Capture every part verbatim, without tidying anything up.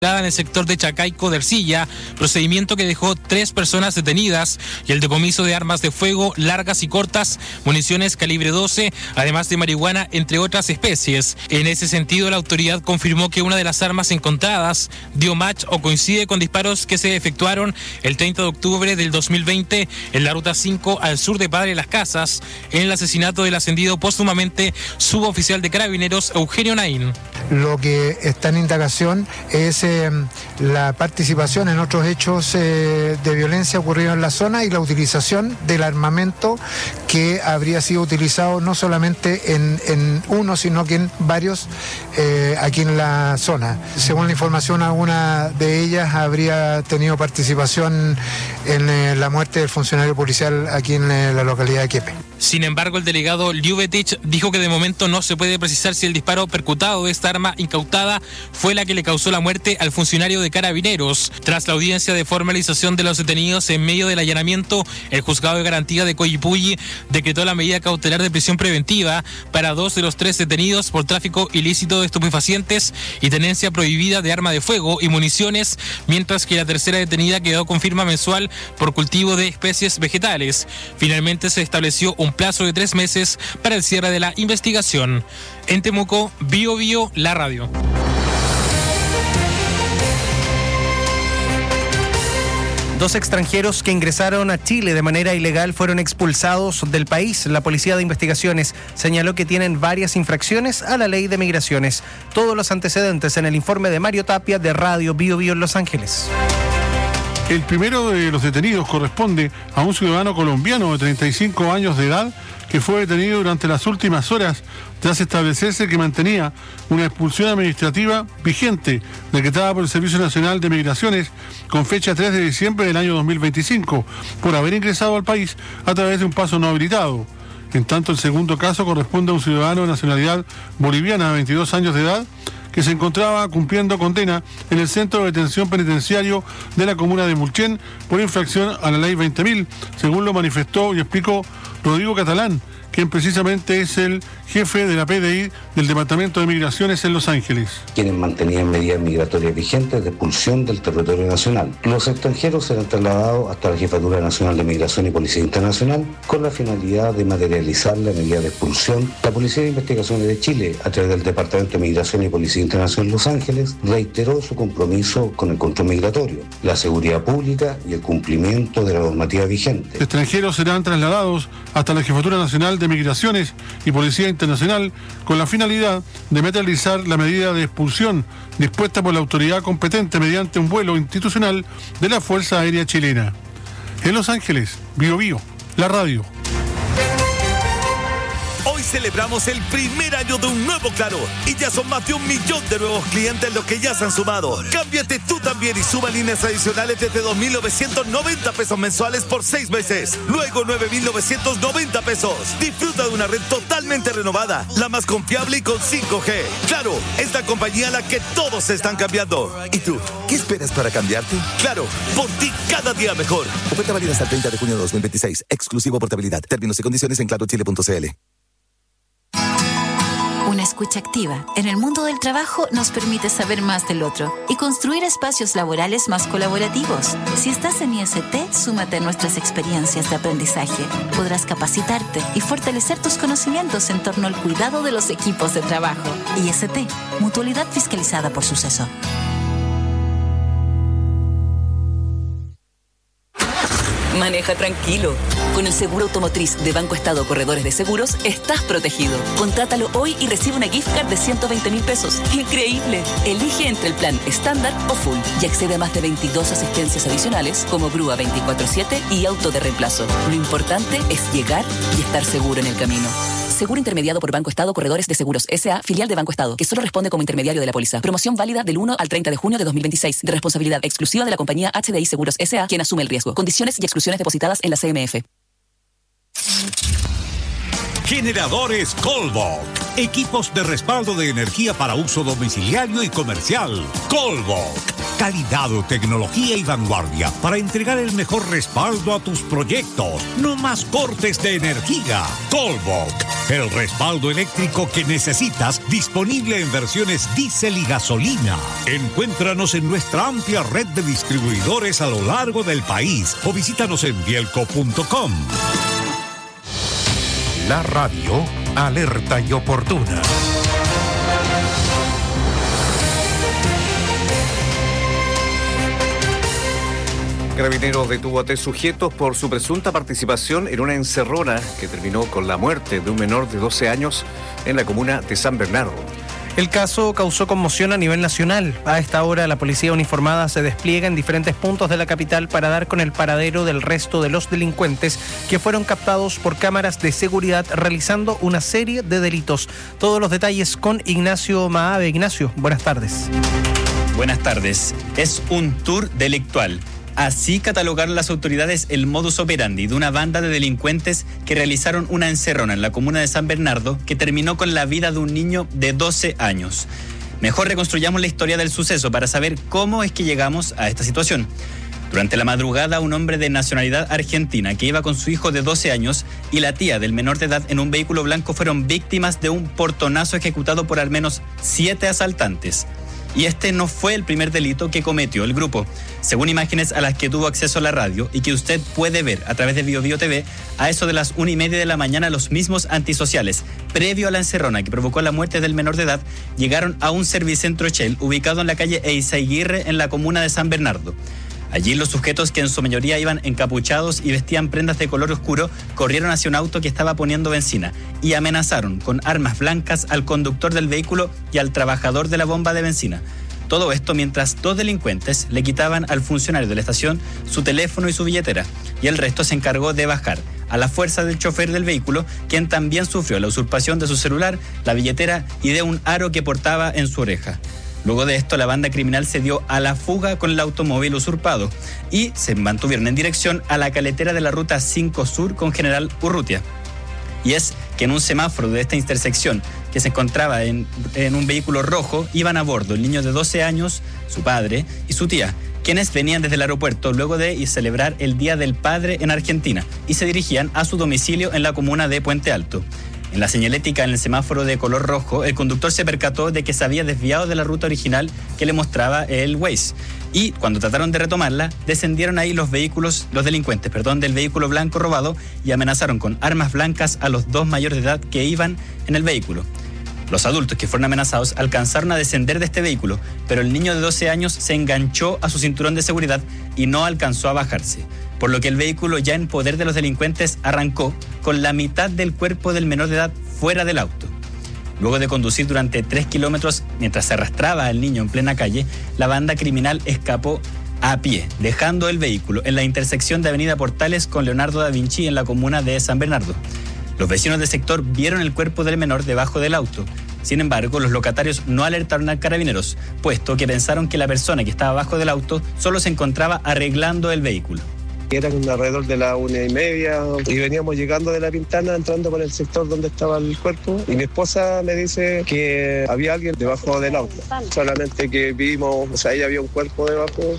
en el sector de Chacaico de Ercilla, procedimiento que dejó tres personas detenidas y el decomiso de armas de fuego largas y cortas, municiones calibre doce, además de marihuana, entre otras especies. En ese sentido, la autoridad confirmó que una de las armas encontradas dio match o coincide con disparos que se efectuaron el treinta de octubre del dos mil veinte en la ruta cinco al sur de Padre Las Casas, en el asesinato del ascendido póstumamente suboficial de Carabineros Eugenio Naín. Lo que está en indagación es eh, la participación en otros hechos eh, de violencia ocurridos en la zona y la utilización del armamento que habría sido utilizado no solamente en, en uno, sino que en varios eh, aquí en la zona. Según la información, alguna de ellas habría tenido participación en eh, la muerte del funcionario policial aquí en eh, la localidad de Quepe. Sin embargo, el delegado Liubetich dijo que de momento no se puede precisar si el disparo percutado de esta arma incautada fue la que le causó la muerte al funcionario de Carabineros. Tras la audiencia de formalización de los detenidos en medio del allanamiento, el juzgado de garantía de Coyipulli decretó la medida cautelar de prisión preventiva para dos de los tres detenidos por tráfico ilícito de estupefacientes y tenencia prohibida de arma de fuego y municiones, mientras que la tercera detenida quedó con firma mensual por cultivo de especies vegetales. Finalmente se estableció un plazo de tres meses para el cierre de la investigación. En Temuco, Bio Bio, la radio. Dos extranjeros que ingresaron a Chile de manera ilegal fueron expulsados del país. La Policía de Investigaciones señaló que tienen varias infracciones a la ley de migraciones. Todos los antecedentes en el informe de Mario Tapia de Radio Bio Bio en Los Ángeles. El primero de los detenidos corresponde a un ciudadano colombiano de treinta y cinco años de edad que fue detenido durante las últimas horas tras establecerse que mantenía una expulsión administrativa vigente decretada por el Servicio Nacional de Migraciones con fecha tres de diciembre del año dos mil veinticinco por haber ingresado al país a través de un paso no habilitado. En tanto, el segundo caso corresponde a un ciudadano de nacionalidad boliviana de veintidós años de edad que se encontraba cumpliendo condena en el centro de detención penitenciario de la comuna de Mulchen por infracción a la ley veinte mil, según lo manifestó y explicó Rodrigo Catalán, quien precisamente es el jefe de la P D I del Departamento de Migraciones en Los Ángeles. Quienes mantenían medidas migratorias vigentes de expulsión del territorio nacional. Los extranjeros serán trasladados hasta la Jefatura Nacional de Migración y Policía Internacional con la finalidad de materializar la medida de expulsión. La Policía de Investigaciones de Chile, a través del Departamento de Migración y Policía Internacional en Los Ángeles, reiteró su compromiso con el control migratorio, la seguridad pública y el cumplimiento de la normativa vigente. Los extranjeros serán trasladados hasta la Jefatura Nacional de Migraciones y Policía Internacional con la finalidad de materializar la medida de expulsión dispuesta por la autoridad competente mediante un vuelo institucional de la Fuerza Aérea Chilena. En Los Ángeles, Bio Bio, la radio. Hoy celebramos el primer año de un nuevo Claro y ya son más de un millón de nuevos clientes los que ya se han sumado. Cámbiate tú también y suma líneas adicionales desde dos mil novecientos noventa pesos mensuales por seis meses. Luego nueve mil novecientos noventa pesos. Disfruta de una red totalmente renovada, la más confiable y con cinco G. Claro, es la compañía a la que todos se están cambiando. ¿Y tú? ¿Qué esperas para cambiarte? Claro, por ti cada día mejor. Oferta válida hasta el treinta de junio de dos mil veintiséis. Exclusivo portabilidad. Términos y condiciones en claro chile punto c l. Una escucha activa en el mundo del trabajo nos permite saber más del otro y construir espacios laborales más colaborativos. Si estás en I S T, súmate a nuestras experiencias de aprendizaje. Podrás capacitarte y fortalecer tus conocimientos en torno al cuidado de los equipos de trabajo. I S T, mutualidad fiscalizada por Suceso. Maneja tranquilo. Con el seguro automotriz de Banco Estado Corredores de Seguros, estás protegido. Contrátalo hoy y recibe una gift card de ciento veinte mil pesos. ¡Increíble! Elige entre el plan estándar o full y accede a más de veintidós asistencias adicionales como grúa veinticuatro siete y auto de reemplazo. Lo importante es llegar y estar seguro en el camino. Seguro intermediado por Banco Estado Corredores de Seguros S A, filial de Banco Estado, que solo responde como intermediario de la póliza. Promoción válida del uno al treinta de junio de dos mil veintiséis, de responsabilidad exclusiva de la compañía H D I Seguros S A, quien asume el riesgo. Condiciones y exclusiones depositadas en la C M F. Generadores Colbok. Equipos de respaldo de energía para uso domiciliario y comercial. Colbok. Calidad, tecnología y vanguardia para entregar el mejor respaldo a tus proyectos. No más cortes de energía. Colbok, el respaldo eléctrico que necesitas, disponible en versiones diésel y gasolina. Encuéntranos en nuestra amplia red de distribuidores a lo largo del país o visítanos en bielco punto com. La radio alerta y oportuna. Carabineros detuvo a tres sujetos por su presunta participación en una encerrona que terminó con la muerte de un menor de doce años en la comuna de San Bernardo. El caso causó conmoción a nivel nacional. A esta hora, la policía uniformada se despliega en diferentes puntos de la capital para dar con el paradero del resto de los delincuentes que fueron captados por cámaras de seguridad realizando una serie de delitos. Todos los detalles con Ignacio Maave. Ignacio, buenas tardes. Buenas tardes. Es un tour delictual. Así catalogaron las autoridades el modus operandi de una banda de delincuentes que realizaron una encerrona en la comuna de San Bernardo que terminó con la vida de un niño de doce años. Mejor reconstruyamos la historia del suceso para saber cómo es que llegamos a esta situación. Durante la madrugada, un hombre de nacionalidad argentina que iba con su hijo de doce años y la tía del menor de edad en un vehículo blanco fueron víctimas de un portonazo ejecutado por al menos siete asaltantes. Y este no fue el primer delito que cometió el grupo. Según imágenes a las que tuvo acceso la radio y que usted puede ver a través de Bio Bio T V, a eso de las una y media de la mañana los mismos antisociales, previo a la encerrona que provocó la muerte del menor de edad, llegaron a un servicentro Shell ubicado en la calle Eizaguirre en la comuna de San Bernardo. Allí los sujetos, que en su mayoría iban encapuchados y vestían prendas de color oscuro, corrieron hacia un auto que estaba poniendo benzina y amenazaron con armas blancas al conductor del vehículo y al trabajador de la bomba de benzina. Todo esto mientras dos delincuentes le quitaban al funcionario de la estación su teléfono y su billetera, y el resto se encargó de bajar a la fuerza del chofer del vehículo, quien también sufrió la usurpación de su celular, la billetera y de un aro que portaba en su oreja. Luego de esto, la banda criminal se dio a la fuga con el automóvil usurpado y se mantuvieron en dirección a la caletera de la ruta cinco Sur con General Urrutia. Y es que en un semáforo de esta intersección, que se encontraba en, en un vehículo rojo, iban a bordo el niño de doce años, su padre y su tía, quienes venían desde el aeropuerto luego de celebrar el Día del Padre en Argentina y se dirigían a su domicilio en la comuna de Puente Alto. En la señalética en el semáforo de color rojo, el conductor se percató de que se había desviado de la ruta original que le mostraba el Waze. Y cuando trataron de retomarla, descendieron ahí los vehículos, los delincuentes, perdón, del vehículo blanco robado y amenazaron con armas blancas a los dos mayores de edad que iban en el vehículo. Los adultos que fueron amenazados alcanzaron a descender de este vehículo, pero el niño de doce años se enganchó a su cinturón de seguridad y no alcanzó a bajarse, por lo que el vehículo, ya en poder de los delincuentes, arrancó con la mitad del cuerpo del menor de edad fuera del auto. Luego de conducir durante tres kilómetros mientras se arrastraba al niño en plena calle, la banda criminal escapó a pie, dejando el vehículo en la intersección de Avenida Portales con Leonardo da Vinci en la comuna de San Bernardo. Los vecinos del sector vieron el cuerpo del menor debajo del auto. Sin embargo, los locatarios no alertaron a Carabineros, puesto que pensaron que la persona que estaba abajo del auto solo se encontraba arreglando el vehículo. Eran alrededor de la una y media y veníamos llegando de La Pintana, entrando por el sector donde estaba el cuerpo, y mi esposa me dice que había alguien debajo del auto. Solamente que vimos, o sea, ahí había un cuerpo debajo.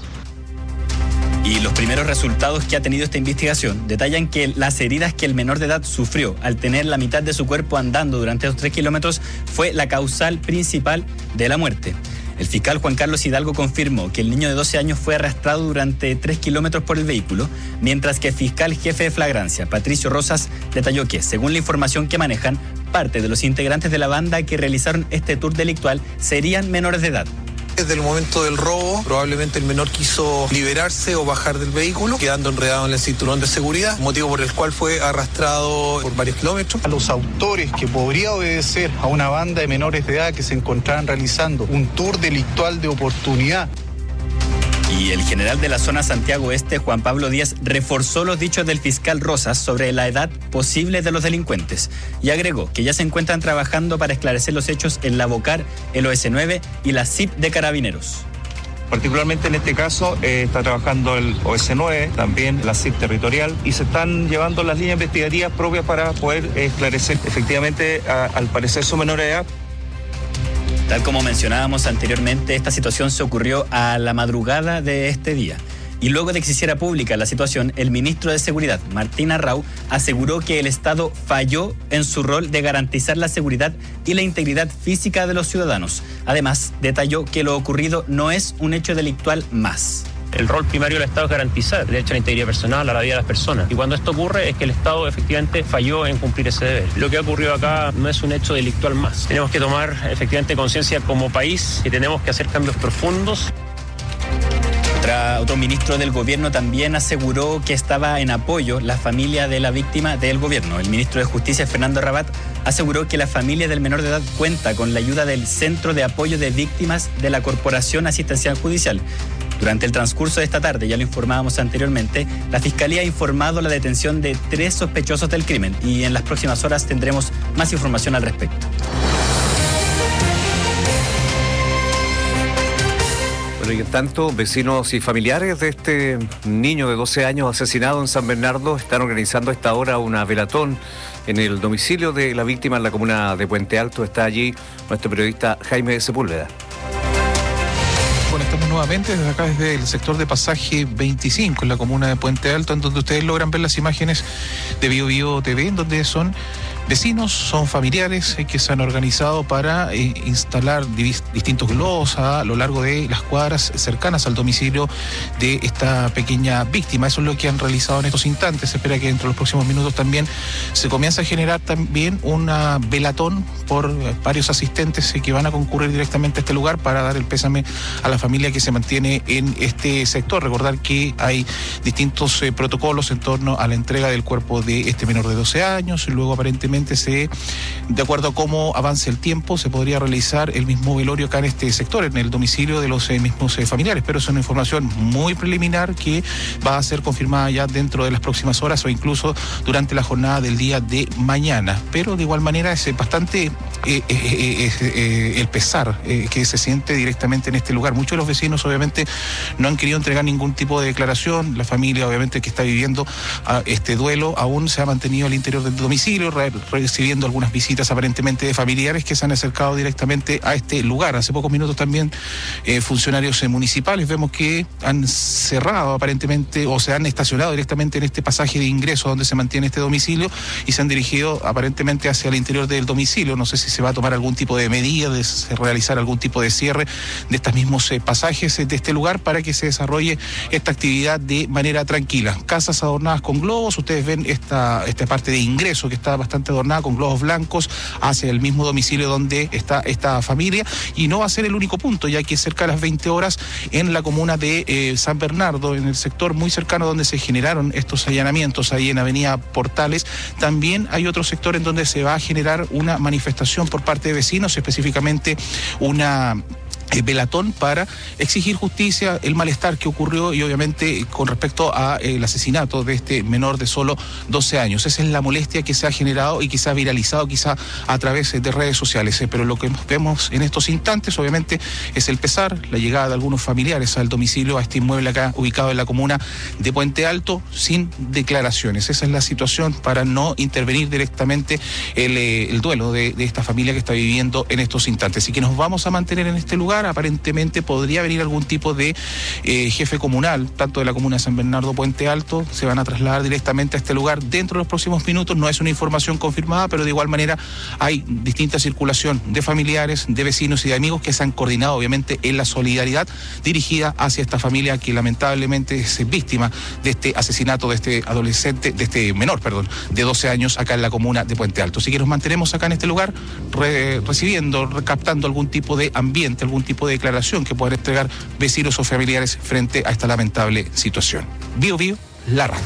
Y los primeros resultados que ha tenido esta investigación detallan que las heridas que el menor de edad sufrió al tener la mitad de su cuerpo andando durante los tres kilómetros fue la causal principal de la muerte. El fiscal Juan Carlos Hidalgo confirmó que el niño de doce años fue arrastrado durante tres kilómetros por el vehículo, mientras que el fiscal jefe de flagrancia, Patricio Rosas, detalló que, según la información que manejan, parte de los integrantes de la banda que realizaron este tour delictual serían menores de edad. Desde el momento del robo, probablemente el menor quiso liberarse o bajar del vehículo, quedando enredado en el cinturón de seguridad, motivo por el cual fue arrastrado por varios kilómetros. A los autores que podría obedecer a una banda de menores de edad que se encontraban realizando un tour delictual de oportunidad. Y el general de la zona Santiago Este, Juan Pablo Díaz, reforzó los dichos del fiscal Rosas sobre la edad posible de los delincuentes y agregó que ya se encuentran trabajando para esclarecer los hechos en la Bocar, el O S nueve y la C I P de Carabineros. Particularmente en este caso eh, está trabajando el O S nueve, también la C I P territorial, y se están llevando las líneas investigativas propias para poder esclarecer efectivamente, a, al parecer, su menor edad. Tal como mencionábamos anteriormente, esta situación se ocurrió a la madrugada de este día. Y luego de que se hiciera pública la situación, el ministro de Seguridad, Martín Arrau, aseguró que el Estado falló en su rol de garantizar la seguridad y la integridad física de los ciudadanos. Además, detalló que lo ocurrido no es un hecho delictual más. El rol primario del Estado es garantizar el derecho a la integridad personal, a la vida de las personas. Y cuando esto ocurre es que el Estado efectivamente falló en cumplir ese deber. Lo que ha ocurrido acá no es un hecho delictual más. Tenemos que tomar efectivamente conciencia como país y tenemos que hacer cambios profundos. Otra, otro ministro del gobierno también aseguró que estaba en apoyo la familia de la víctima del gobierno. El ministro de Justicia, Fernando Rabat, aseguró que la familia del menor de edad cuenta con la ayuda del Centro de Apoyo de Víctimas de la Corporación Asistencial Judicial. Durante el transcurso de esta tarde, ya lo informábamos anteriormente, la Fiscalía ha informado la detención de tres sospechosos del crimen y en las próximas horas tendremos más información al respecto. Bueno, y en tanto, vecinos y familiares de este niño de doce años asesinado en San Bernardo están organizando a esta hora una velatón en el domicilio de la víctima en la comuna de Puente Alto. Está allí nuestro periodista Jaime Sepúlveda. Bueno, estamos nuevamente desde acá, desde el sector de Pasaje veinticinco, en la comuna de Puente Alto, en donde ustedes logran ver las imágenes de Bio Bio T V, en donde son vecinos, son familiares eh, que se han organizado para eh, instalar divis, distintos globos a lo largo de las cuadras cercanas al domicilio de esta pequeña víctima. Eso es lo que han realizado en estos instantes. Se espera que dentro de los próximos minutos también se comience a generar también una velatón por eh, varios asistentes eh, que van a concurrir directamente a este lugar para dar el pésame a la familia que se mantiene en este sector. Recordar que hay distintos eh, protocolos en torno a la entrega del cuerpo de este menor de doce años. Luego aparentemente se, de acuerdo a cómo avance el tiempo, se podría realizar el mismo velorio acá en este sector, en el domicilio de los eh, mismos eh, familiares, pero es una información muy preliminar que va a ser confirmada ya dentro de las próximas horas o incluso durante la jornada del día de mañana. Pero de igual manera es bastante eh, eh, eh, eh, el pesar eh, que se siente directamente en este lugar. Muchos de los vecinos obviamente no han querido entregar ningún tipo de declaración. La familia obviamente que está viviendo uh, este duelo aún se ha mantenido al interior del domicilio, recibiendo algunas visitas aparentemente de familiares que se han acercado directamente a este lugar. Hace pocos minutos también eh, funcionarios eh, municipales vemos que han cerrado aparentemente o se han estacionado directamente en este pasaje de ingreso donde se mantiene este domicilio y se han dirigido aparentemente hacia el interior del domicilio. No sé si se va a tomar algún tipo de medida, de realizar algún tipo de cierre de estos mismos eh, pasajes eh, de este lugar para que se desarrolle esta actividad de manera tranquila. Casas adornadas con globos, ustedes ven esta, esta parte de ingreso que está bastante adornada con globos blancos hacia el mismo domicilio donde está esta familia, y no va a ser el único punto, ya que cerca de las veinte horas en la comuna de eh, San Bernardo, en el sector muy cercano donde se generaron estos allanamientos, ahí en Avenida Portales, también hay otro sector en donde se va a generar una manifestación por parte de vecinos, específicamente una velatón para exigir justicia, el malestar que ocurrió y obviamente con respecto a el asesinato de este menor de solo doce años. Esa es la molestia que se ha generado y que se ha viralizado quizá a través de redes sociales, pero lo que vemos en estos instantes obviamente es el pesar, la llegada de algunos familiares al domicilio, a este inmueble acá ubicado en la comuna de Puente Alto, sin declaraciones. Esa es la situación para no intervenir directamente el, el duelo de, de esta familia que está viviendo en estos instantes. Así que nos vamos a mantener en este lugar. Aparentemente podría venir algún tipo de eh, jefe comunal, tanto de la comuna de San Bernardo, Puente Alto, se van a trasladar directamente a este lugar dentro de los próximos minutos. No es una información confirmada, pero de igual manera hay distinta circulación de familiares, de vecinos y de amigos que se han coordinado obviamente en la solidaridad dirigida hacia esta familia que lamentablemente es víctima de este asesinato de este adolescente, de este menor, perdón, de doce años acá en la comuna de Puente Alto. Así que nos mantenemos acá en este lugar re, recibiendo, recaptando algún tipo de ambiente, algún tipo de declaración que puedan entregar vecinos o familiares frente a esta lamentable situación. Bio Bio, la radio.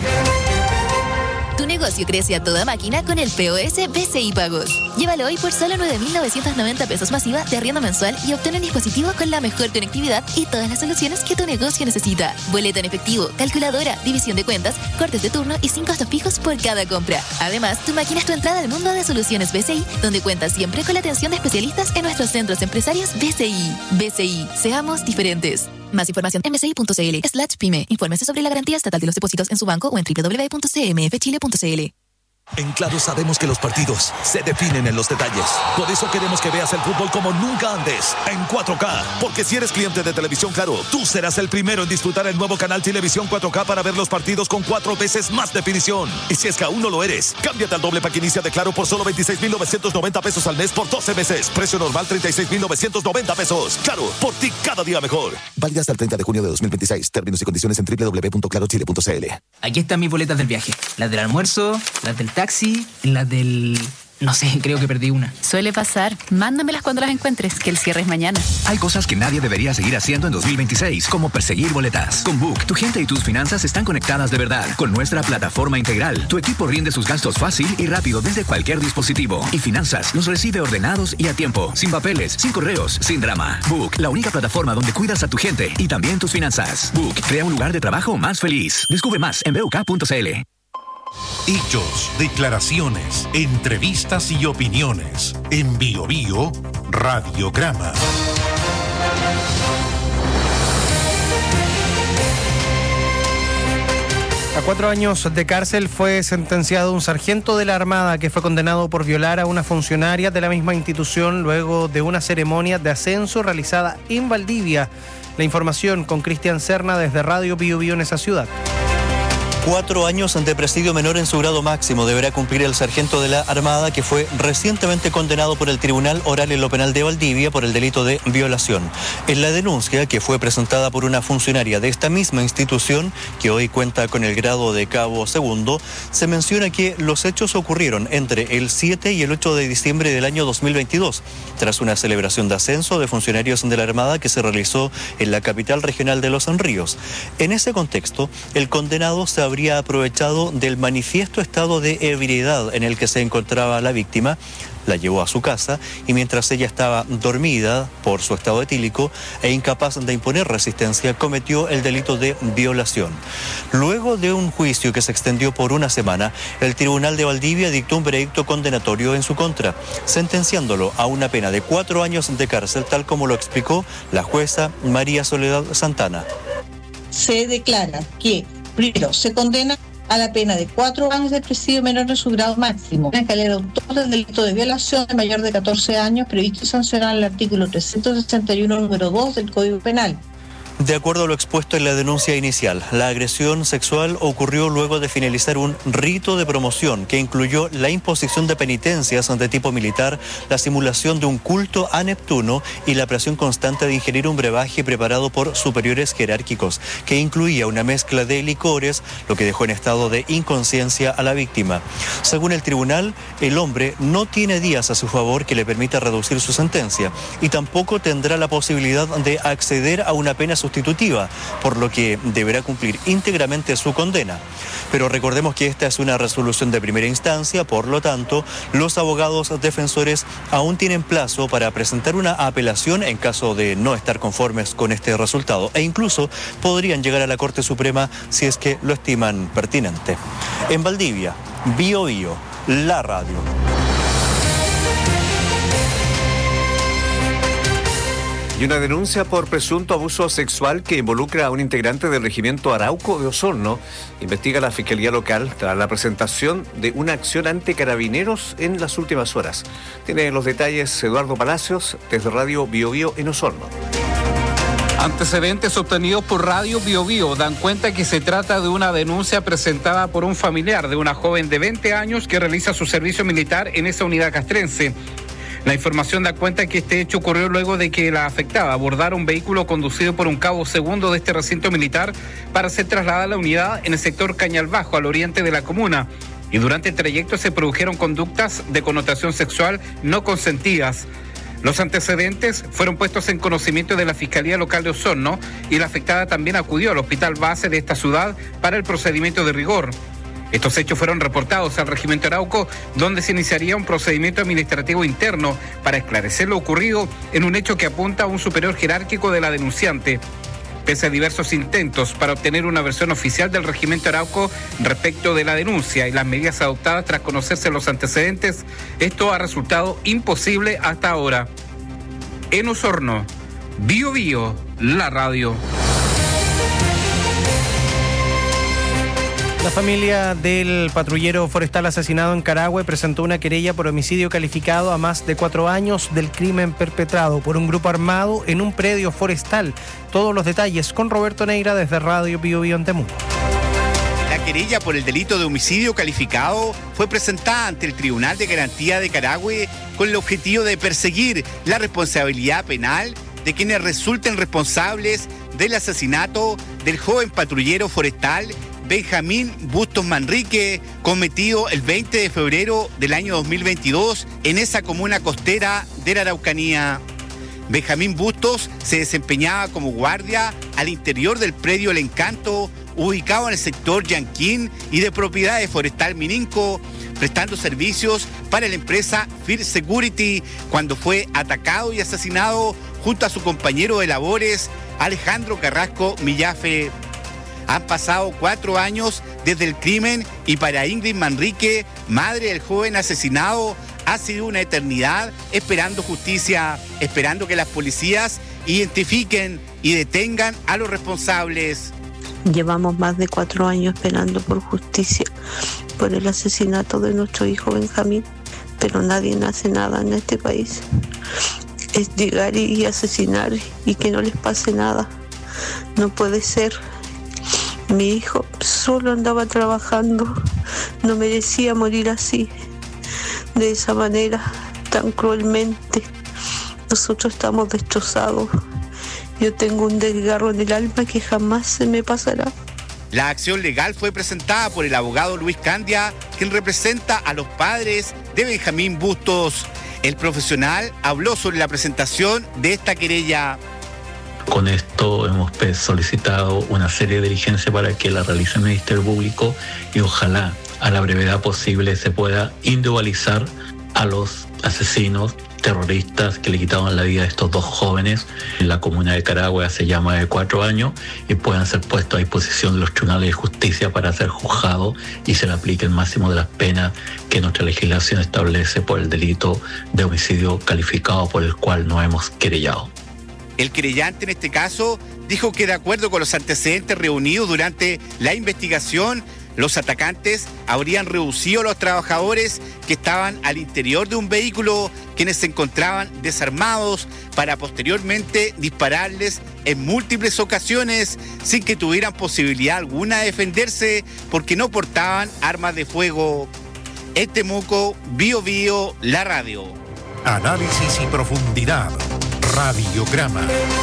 Tu negocio crece a toda máquina con el P O S B C I Pagos. Llévalo hoy por solo nueve mil novecientos noventa pesos masiva de arriendo mensual y obtén un dispositivo con la mejor conectividad y todas las soluciones que tu negocio necesita. Boleta en efectivo, calculadora, división de cuentas, cortes de turno y sin costos fijos por cada compra. Además, tu máquina es tu entrada al mundo de soluciones B C I, donde cuentas siempre con la atención de especialistas en nuestros centros empresarios B C I. B C I, seamos diferentes. Más información en bci.cl slash pyme. Infórmese sobre la garantía estatal de los depósitos en su banco o en doble u doble u doble u punto c m f chile punto c l. En Claro sabemos que los partidos se definen en los detalles. Por eso queremos que veas el fútbol como nunca antes, en cuatro K. Porque si eres cliente de Televisión Claro, tú serás el primero en disfrutar el nuevo canal Televisión cuatro K para ver los partidos con cuatro veces más definición. Y si es que aún no lo eres, cámbiate al doble pack inicia de Claro por solo veintiséis mil novecientos noventa pesos al mes por doce meses. Precio normal treinta y seis mil novecientos noventa pesos. Claro, por ti cada día mejor. Válida hasta el treinta de junio de dos mil veintiséis. Términos y condiciones en doble u doble u doble u punto claro chile punto c l. Aquí están mis boletas del viaje. Las del almuerzo, las del taxi, las del... No sé, creo que perdí una. Suele pasar. Mándamelas cuando las encuentres, que el cierre es mañana. Hay cosas que nadie debería seguir haciendo en dos mil veintiséis, como perseguir boletas. Con Book, tu gente y tus finanzas están conectadas de verdad. Con nuestra plataforma integral, tu equipo rinde sus gastos fácil y rápido desde cualquier dispositivo. Y Finanzas los recibe ordenados y a tiempo, sin papeles, sin correos, sin drama. Book, la única plataforma donde cuidas a tu gente y también tus finanzas. Book, crea un lugar de trabajo más feliz. Descubre más en b u k punto c l. Hechos, declaraciones, entrevistas y opiniones. En Bio Bio, Radiograma. A cuatro años de cárcel fue sentenciado un sargento de la Armada que fue condenado por violar a una funcionaria de la misma institución luego de una ceremonia de ascenso realizada en Valdivia. La información con Cristian Serna desde Radio Bio Bio en esa ciudad. Cuatro años de presidio menor en su grado máximo deberá cumplir el sargento de la Armada que fue recientemente condenado por el Tribunal Oral en lo Penal de Valdivia por el delito de violación. En la denuncia, que fue presentada por una funcionaria de esta misma institución, que hoy cuenta con el grado de cabo segundo, se menciona que los hechos ocurrieron entre el siete y el ocho de diciembre del año dos mil veintidós, tras una celebración de ascenso de funcionarios de la Armada que se realizó en la capital regional de Los Ríos. En ese contexto, el condenado se habría habría aprovechado del manifiesto estado de ebriedad en el que se encontraba la víctima, la llevó a su casa y mientras ella estaba dormida por su estado etílico e incapaz de imponer resistencia, cometió el delito de violación. Luego de un juicio que se extendió por una semana, el Tribunal de Valdivia dictó un veredicto condenatorio en su contra, sentenciándolo a una pena de cuatro años de cárcel, tal como lo explicó la jueza María Soledad Santana. Se declara que primero, se condena a la pena de cuatro años de presidio menor en su grado máximo, en calidad de autor del delito de violación de mayor de catorce años, previsto y sancionado en el artículo trescientos sesenta y uno, número dos del Código Penal. De acuerdo a lo expuesto en la denuncia inicial, la agresión sexual ocurrió luego de finalizar un rito de promoción que incluyó la imposición de penitencias de tipo militar, la simulación de un culto a Neptuno y la presión constante de ingerir un brebaje preparado por superiores jerárquicos, que incluía una mezcla de licores, lo que dejó en estado de inconsciencia a la víctima. Según el tribunal, el hombre no tiene días a su favor que le permita reducir su sentencia y tampoco tendrá la posibilidad de acceder a una pena sustitutiva, por lo que deberá cumplir íntegramente su condena. Pero recordemos que esta es una resolución de primera instancia, por lo tanto, los abogados defensores aún tienen plazo para presentar una apelación en caso de no estar conformes con este resultado e incluso podrían llegar a la Corte Suprema si es que lo estiman pertinente. En Valdivia, Bio Bio, la radio. Y una denuncia por presunto abuso sexual que involucra a un integrante del regimiento Arauco de Osorno investiga la Fiscalía Local tras la presentación de una acción ante carabineros en las últimas horas. Tiene los detalles Eduardo Palacios desde Radio Bio Bio en Osorno. Antecedentes obtenidos por Radio Bio Bio dan cuenta que se trata de una denuncia presentada por un familiar de una joven de veinte años que realiza su servicio militar en esa unidad castrense. La información da cuenta que este hecho ocurrió luego de que la afectada abordara un vehículo conducido por un cabo segundo de este recinto militar para ser trasladada a la unidad en el sector Cañalbajo, al oriente de la comuna. Y durante el trayecto se produjeron conductas de connotación sexual no consentidas. Los antecedentes fueron puestos en conocimiento de la Fiscalía Local de Osorno y la afectada también acudió al hospital base de esta ciudad para el procedimiento de rigor. Estos hechos fueron reportados al Regimiento Arauco, donde se iniciaría un procedimiento administrativo interno para esclarecer lo ocurrido en un hecho que apunta a un superior jerárquico de la denunciante. Pese a diversos intentos para obtener una versión oficial del Regimiento Arauco respecto de la denuncia y las medidas adoptadas tras conocerse los antecedentes, esto ha resultado imposible hasta ahora. En Osorno, Bio Bio, la radio. La familia del patrullero forestal asesinado en Carahue presentó una querella por homicidio calificado a más de cuatro años del crimen perpetrado por un grupo armado en un predio forestal. Todos los detalles con Roberto Neira desde Radio Bio Bio en Temuco. La querella por el delito de homicidio calificado fue presentada ante el Tribunal de Garantía de Carahue con el objetivo de perseguir la responsabilidad penal de quienes resulten responsables del asesinato del joven patrullero forestal Benjamín Bustos Manrique, cometido el veinte de febrero del año dos mil veintidós en esa comuna costera de la Araucanía. Benjamín Bustos se desempeñaba como guardia al interior del predio El Encanto, ubicado en el sector Yanquín y de propiedad de Forestal Mininco, prestando servicios para la empresa Fir Security, cuando fue atacado y asesinado junto a su compañero de labores, Alejandro Carrasco Millafe. Han pasado cuatro años desde el crimen y para Ingrid Manrique, madre del joven asesinado, ha sido una eternidad esperando justicia, esperando que las policías identifiquen y detengan a los responsables. Llevamos más de cuatro años esperando por justicia por el asesinato de nuestro hijo Benjamín, pero nadie hace nada en este país. Es llegar y asesinar y que no les pase nada. No puede ser. Mi hijo solo andaba trabajando, no merecía morir así, de esa manera, tan cruelmente. Nosotros estamos destrozados. Yo tengo un desgarro en el alma que jamás se me pasará. La acción legal fue presentada por el abogado Luis Candia, quien representa a los padres de Benjamín Bustos. El profesional habló sobre la presentación de esta querella. Con esto hemos solicitado una serie de diligencias para que la realice el Ministerio Público y ojalá a la brevedad posible se pueda individualizar a los asesinos terroristas que le quitaron la vida a estos dos jóvenes en la comuna de Carahue hace ya más de cuatro años y puedan ser puestos a disposición de los tribunales de justicia para ser juzgados y se le aplique el máximo de las penas que nuestra legislación establece por el delito de homicidio calificado por el cual nos hemos querellado. El querellante en este caso dijo que de acuerdo con los antecedentes reunidos durante la investigación, los atacantes habrían reducido a los trabajadores que estaban al interior de un vehículo, quienes se encontraban desarmados, para posteriormente dispararles en múltiples ocasiones sin que tuvieran posibilidad alguna de defenderse porque no portaban armas de fuego. En Temuco, Bio Bio, la radio. Análisis y profundidad. Radiograma.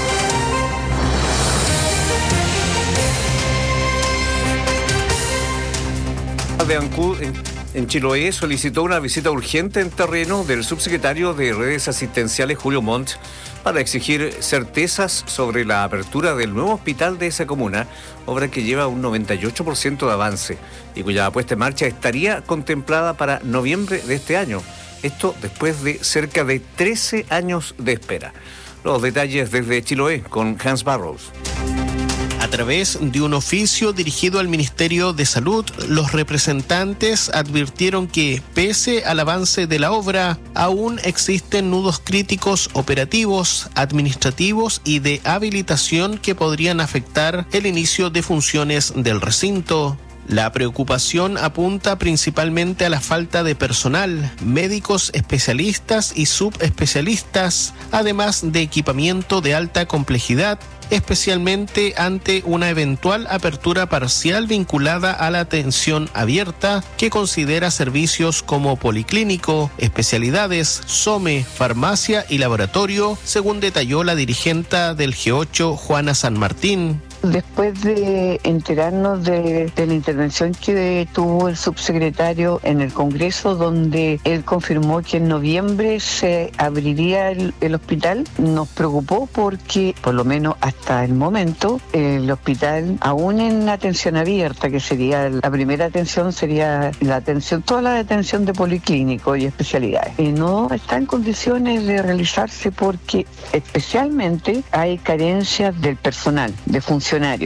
De Ancud, en, en Chiloé, solicitó una visita urgente en terreno del subsecretario de Redes Asistenciales Julio Montt para exigir certezas sobre la apertura del nuevo hospital de esa comuna, obra que lleva un noventa y ocho por ciento de avance y cuya puesta en marcha estaría contemplada para noviembre de este año. Esto después de cerca de trece años de espera. Los detalles desde Chiloé con Hans Barrows. A través de un oficio dirigido al Ministerio de Salud, los representantes advirtieron que, pese al avance de la obra, aún existen nudos críticos operativos, administrativos y de habilitación que podrían afectar el inicio de funciones del recinto. La preocupación apunta principalmente a la falta de personal, médicos especialistas y subespecialistas, además de equipamiento de alta complejidad, especialmente ante una eventual apertura parcial vinculada a la atención abierta, que considera servicios como policlínico, especialidades, SOME, farmacia y laboratorio, según detalló la dirigente del G ocho, Juana San Martín. Después de enterarnos de, de la intervención que tuvo el subsecretario en el Congreso, donde él confirmó que en noviembre se abriría el, el hospital, nos preocupó porque, por lo menos hasta el momento, el hospital, aún en atención abierta, que sería la primera atención, sería la atención, toda la atención de policlínico y especialidades, y no está en condiciones de realizarse porque especialmente hay carencias del personal, de funcionarios.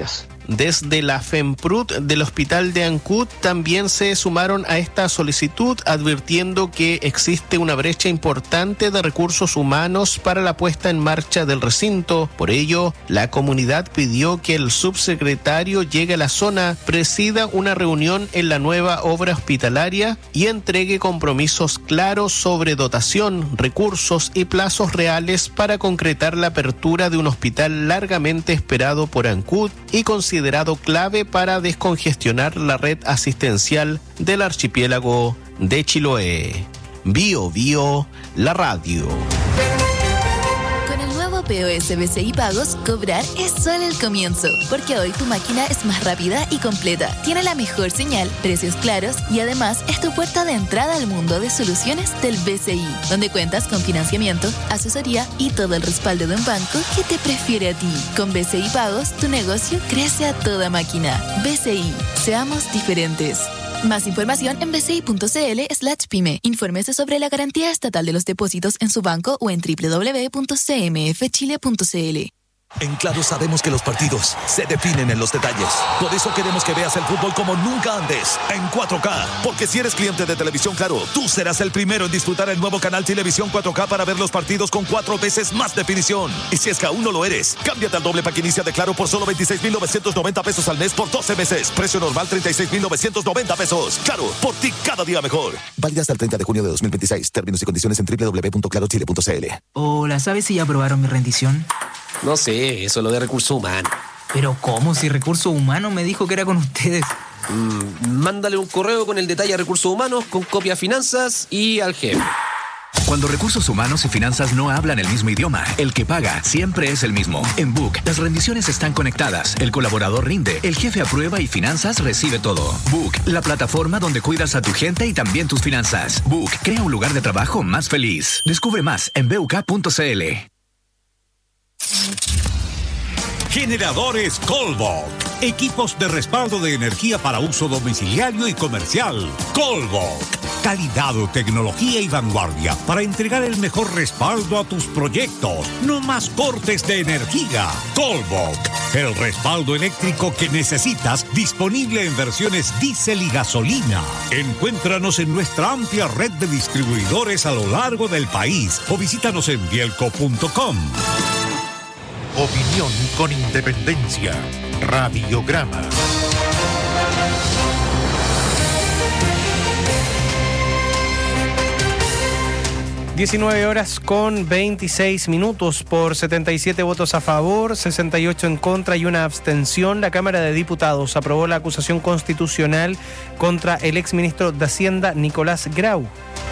Desde la FEMPRUT del Hospital de Ancud también se sumaron a esta solicitud, advirtiendo que existe una brecha importante de recursos humanos para la puesta en marcha del recinto. Por ello, la comunidad pidió que el subsecretario llegue a la zona, presida una reunión en la nueva obra hospitalaria y entregue compromisos claros sobre dotación, recursos y plazos reales para concretar la apertura de un hospital largamente esperado por Ancud y considerado clave para descongestionar la red asistencial del archipiélago de Chiloé. Bio Bio, la radio. Con el nuevo P O S B C I Pagos, cobrar es solo el comienzo, porque hoy tu máquina es más rápida y completa, tiene la mejor señal, precios claros y además es tu puerta de entrada al mundo de soluciones del B C I, donde cuentas con financiamiento, asesoría y todo el respaldo de un banco que te prefiere a ti. Con B C I Pagos, tu negocio crece a toda máquina. B C I, seamos diferentes. Más información en bci.cl slash pyme. Infórmese sobre la garantía estatal de los depósitos en su banco o en doble u doble u doble u punto c m f chile punto c l. En Claro sabemos que los partidos se definen en los detalles. Por eso queremos que veas el fútbol como nunca antes, en cuatro K. Porque si eres cliente de Televisión Claro, tú serás el primero en disfrutar el nuevo canal Televisión cuatro K para ver los partidos con cuatro veces más definición. Y si es que aún no lo eres, cámbiate al doble pack inicia de Claro por solo veintiséis mil novecientos noventa pesos al mes por doce meses. Precio normal treinta y seis mil novecientos noventa pesos. Claro, por ti cada día mejor. Válida hasta el treinta de junio de dos mil veintiséis. Términos y condiciones en doble u doble u doble u punto claro chile punto c l. Hola, ¿sabes si ya aprobaron mi rendición? No sé, eso es lo de recursos humanos. Pero ¿cómo? Si recursos humanos me dijo que era con ustedes. Mm, mándale un correo con el detalle a recursos humanos, con copia a finanzas y al jefe. Cuando recursos humanos y finanzas no hablan el mismo idioma, el que paga siempre es el mismo. En Book, las rendiciones están conectadas, el colaborador rinde, el jefe aprueba y finanzas recibe todo. Book, la plataforma donde cuidas a tu gente y también tus finanzas. Book, crea un lugar de trabajo más feliz. Descubre más en b u k punto c l. Generadores Colbok. Equipos de respaldo de energía para uso domiciliario y comercial. Colbok. Calidad, tecnología y vanguardia para entregar el mejor respaldo a tus proyectos. No más cortes de energía. Colbok. El respaldo eléctrico que necesitas, disponible en versiones diésel y gasolina. Encuéntranos en nuestra amplia red de distribuidores a lo largo del país o visítanos en bielco punto com. Opinión con independencia. Radiograma. diecinueve horas con veintiséis minutos. Por setenta y siete votos a favor, sesenta y ocho en contra y una abstención, la Cámara de Diputados aprobó la acusación constitucional contra el exministro de Hacienda, Nicolás Grau.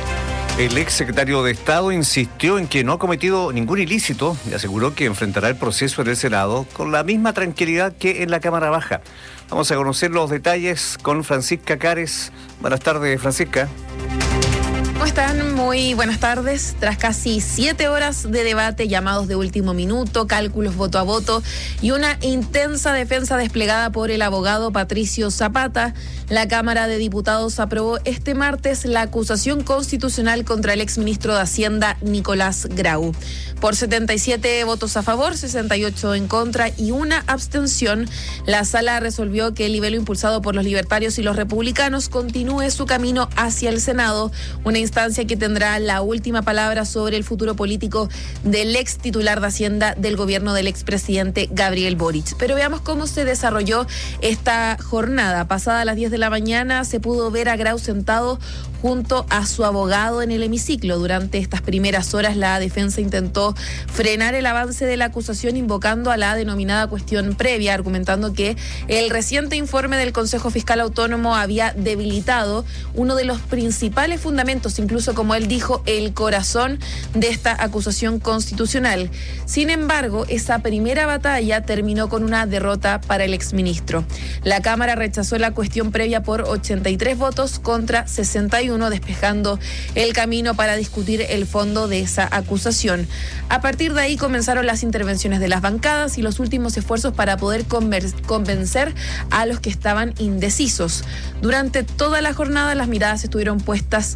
El ex secretario de Estado insistió en que no ha cometido ningún ilícito y aseguró que enfrentará el proceso en el Senado con la misma tranquilidad que en la Cámara Baja. Vamos a conocer los detalles con Francisca Cares. Buenas tardes, Francisca. ¿Cómo están? Muy buenas tardes. Tras casi siete horas de debate, llamados de último minuto, cálculos voto a voto y una intensa defensa desplegada por el abogado Patricio Zapata, la Cámara de Diputados aprobó este martes la acusación constitucional contra el exministro de Hacienda, Nicolás Grau. Por setenta y siete votos a favor, sesenta y ocho en contra y una abstención, la sala resolvió que el libelo impulsado por los libertarios y los republicanos continúe su camino hacia el Senado, una instancia que tendrá la última palabra sobre el futuro político del ex titular de Hacienda del gobierno del expresidente Gabriel Boric. Pero veamos cómo se desarrolló esta jornada. Pasada las diez de la mañana se pudo ver a Grau sentado junto a su abogado en el hemiciclo. Durante estas primeras horas la defensa intentó frenar el avance de la acusación invocando a la denominada cuestión previa, argumentando que el reciente informe del Consejo Fiscal Autónomo había debilitado uno de los principales fundamentos, incluso como él dijo, el corazón de esta acusación constitucional. Sin embargo, esa primera batalla terminó con una derrota para el exministro. La Cámara rechazó la cuestión previa por ochenta y tres votos contra sesenta y uno, despejando el camino para discutir el fondo de esa acusación. A partir de ahí comenzaron las intervenciones de las bancadas y los últimos esfuerzos para poder convencer a los que estaban indecisos. Durante toda la jornada las miradas estuvieron puestas en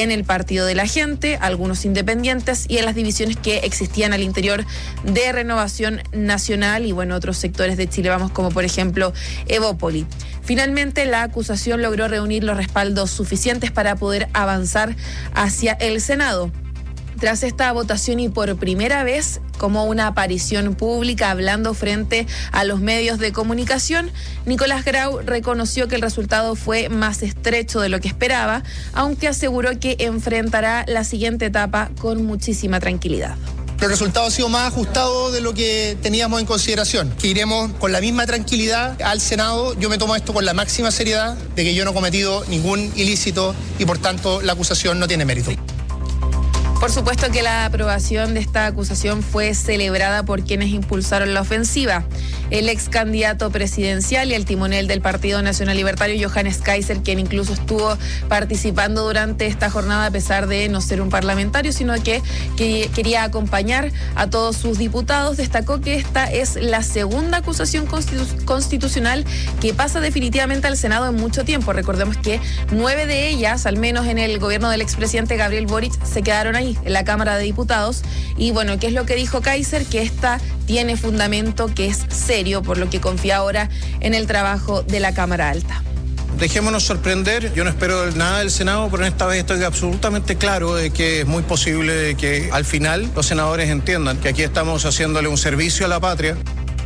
en el Partido de la Gente, algunos independientes y en las divisiones que existían al interior de Renovación Nacional y bueno, otros sectores de Chile Vamos, como por ejemplo Evópoli. Finalmente, la acusación logró reunir los respaldos suficientes para poder avanzar hacia el Senado. Tras esta votación y por primera vez como una aparición pública hablando frente a los medios de comunicación, Nicolás Grau reconoció que el resultado fue más estrecho de lo que esperaba, aunque aseguró que enfrentará la siguiente etapa con muchísima tranquilidad. El resultado ha sido más ajustado de lo que teníamos en consideración, que iremos con la misma tranquilidad al Senado. Yo me tomo esto con la máxima seriedad de que yo no he cometido ningún ilícito y por tanto la acusación no tiene mérito. Por supuesto que la aprobación de esta acusación fue celebrada por quienes impulsaron la ofensiva. El ex candidato presidencial y el timonel del Partido Nacional Libertario, Johannes Kaiser, quien incluso estuvo participando durante esta jornada a pesar de no ser un parlamentario, sino que, que quería acompañar a todos sus diputados, destacó que esta es la segunda acusación constitu- constitucional que pasa definitivamente al Senado en mucho tiempo. Recordemos que nueve de ellas, al menos en el gobierno del expresidente Gabriel Boric, se quedaron ahí en la Cámara de Diputados. Y bueno, ¿qué es lo que dijo Kaiser? Que esta tiene fundamento, que es serio, por lo que confía ahora en el trabajo de la Cámara Alta. Dejémonos sorprender, yo no espero nada del Senado, pero en esta vez estoy absolutamente claro de que es muy posible que al final los senadores entiendan que aquí estamos haciéndole un servicio a la patria.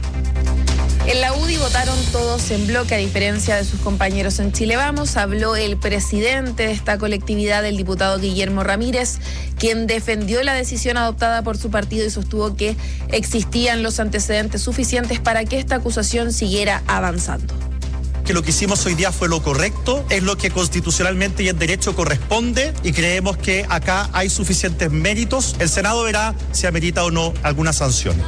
En la U D I votaron todos en bloque, a diferencia de sus compañeros en Chile Vamos. Habló el presidente de esta colectividad, el diputado Guillermo Ramírez, quien defendió la decisión adoptada por su partido y sostuvo que existían los antecedentes suficientes para que esta acusación siguiera avanzando. Que lo que hicimos hoy día fue lo correcto, es lo que constitucionalmente y en derecho corresponde y creemos que acá hay suficientes méritos. El Senado verá si amerita o no alguna sanción.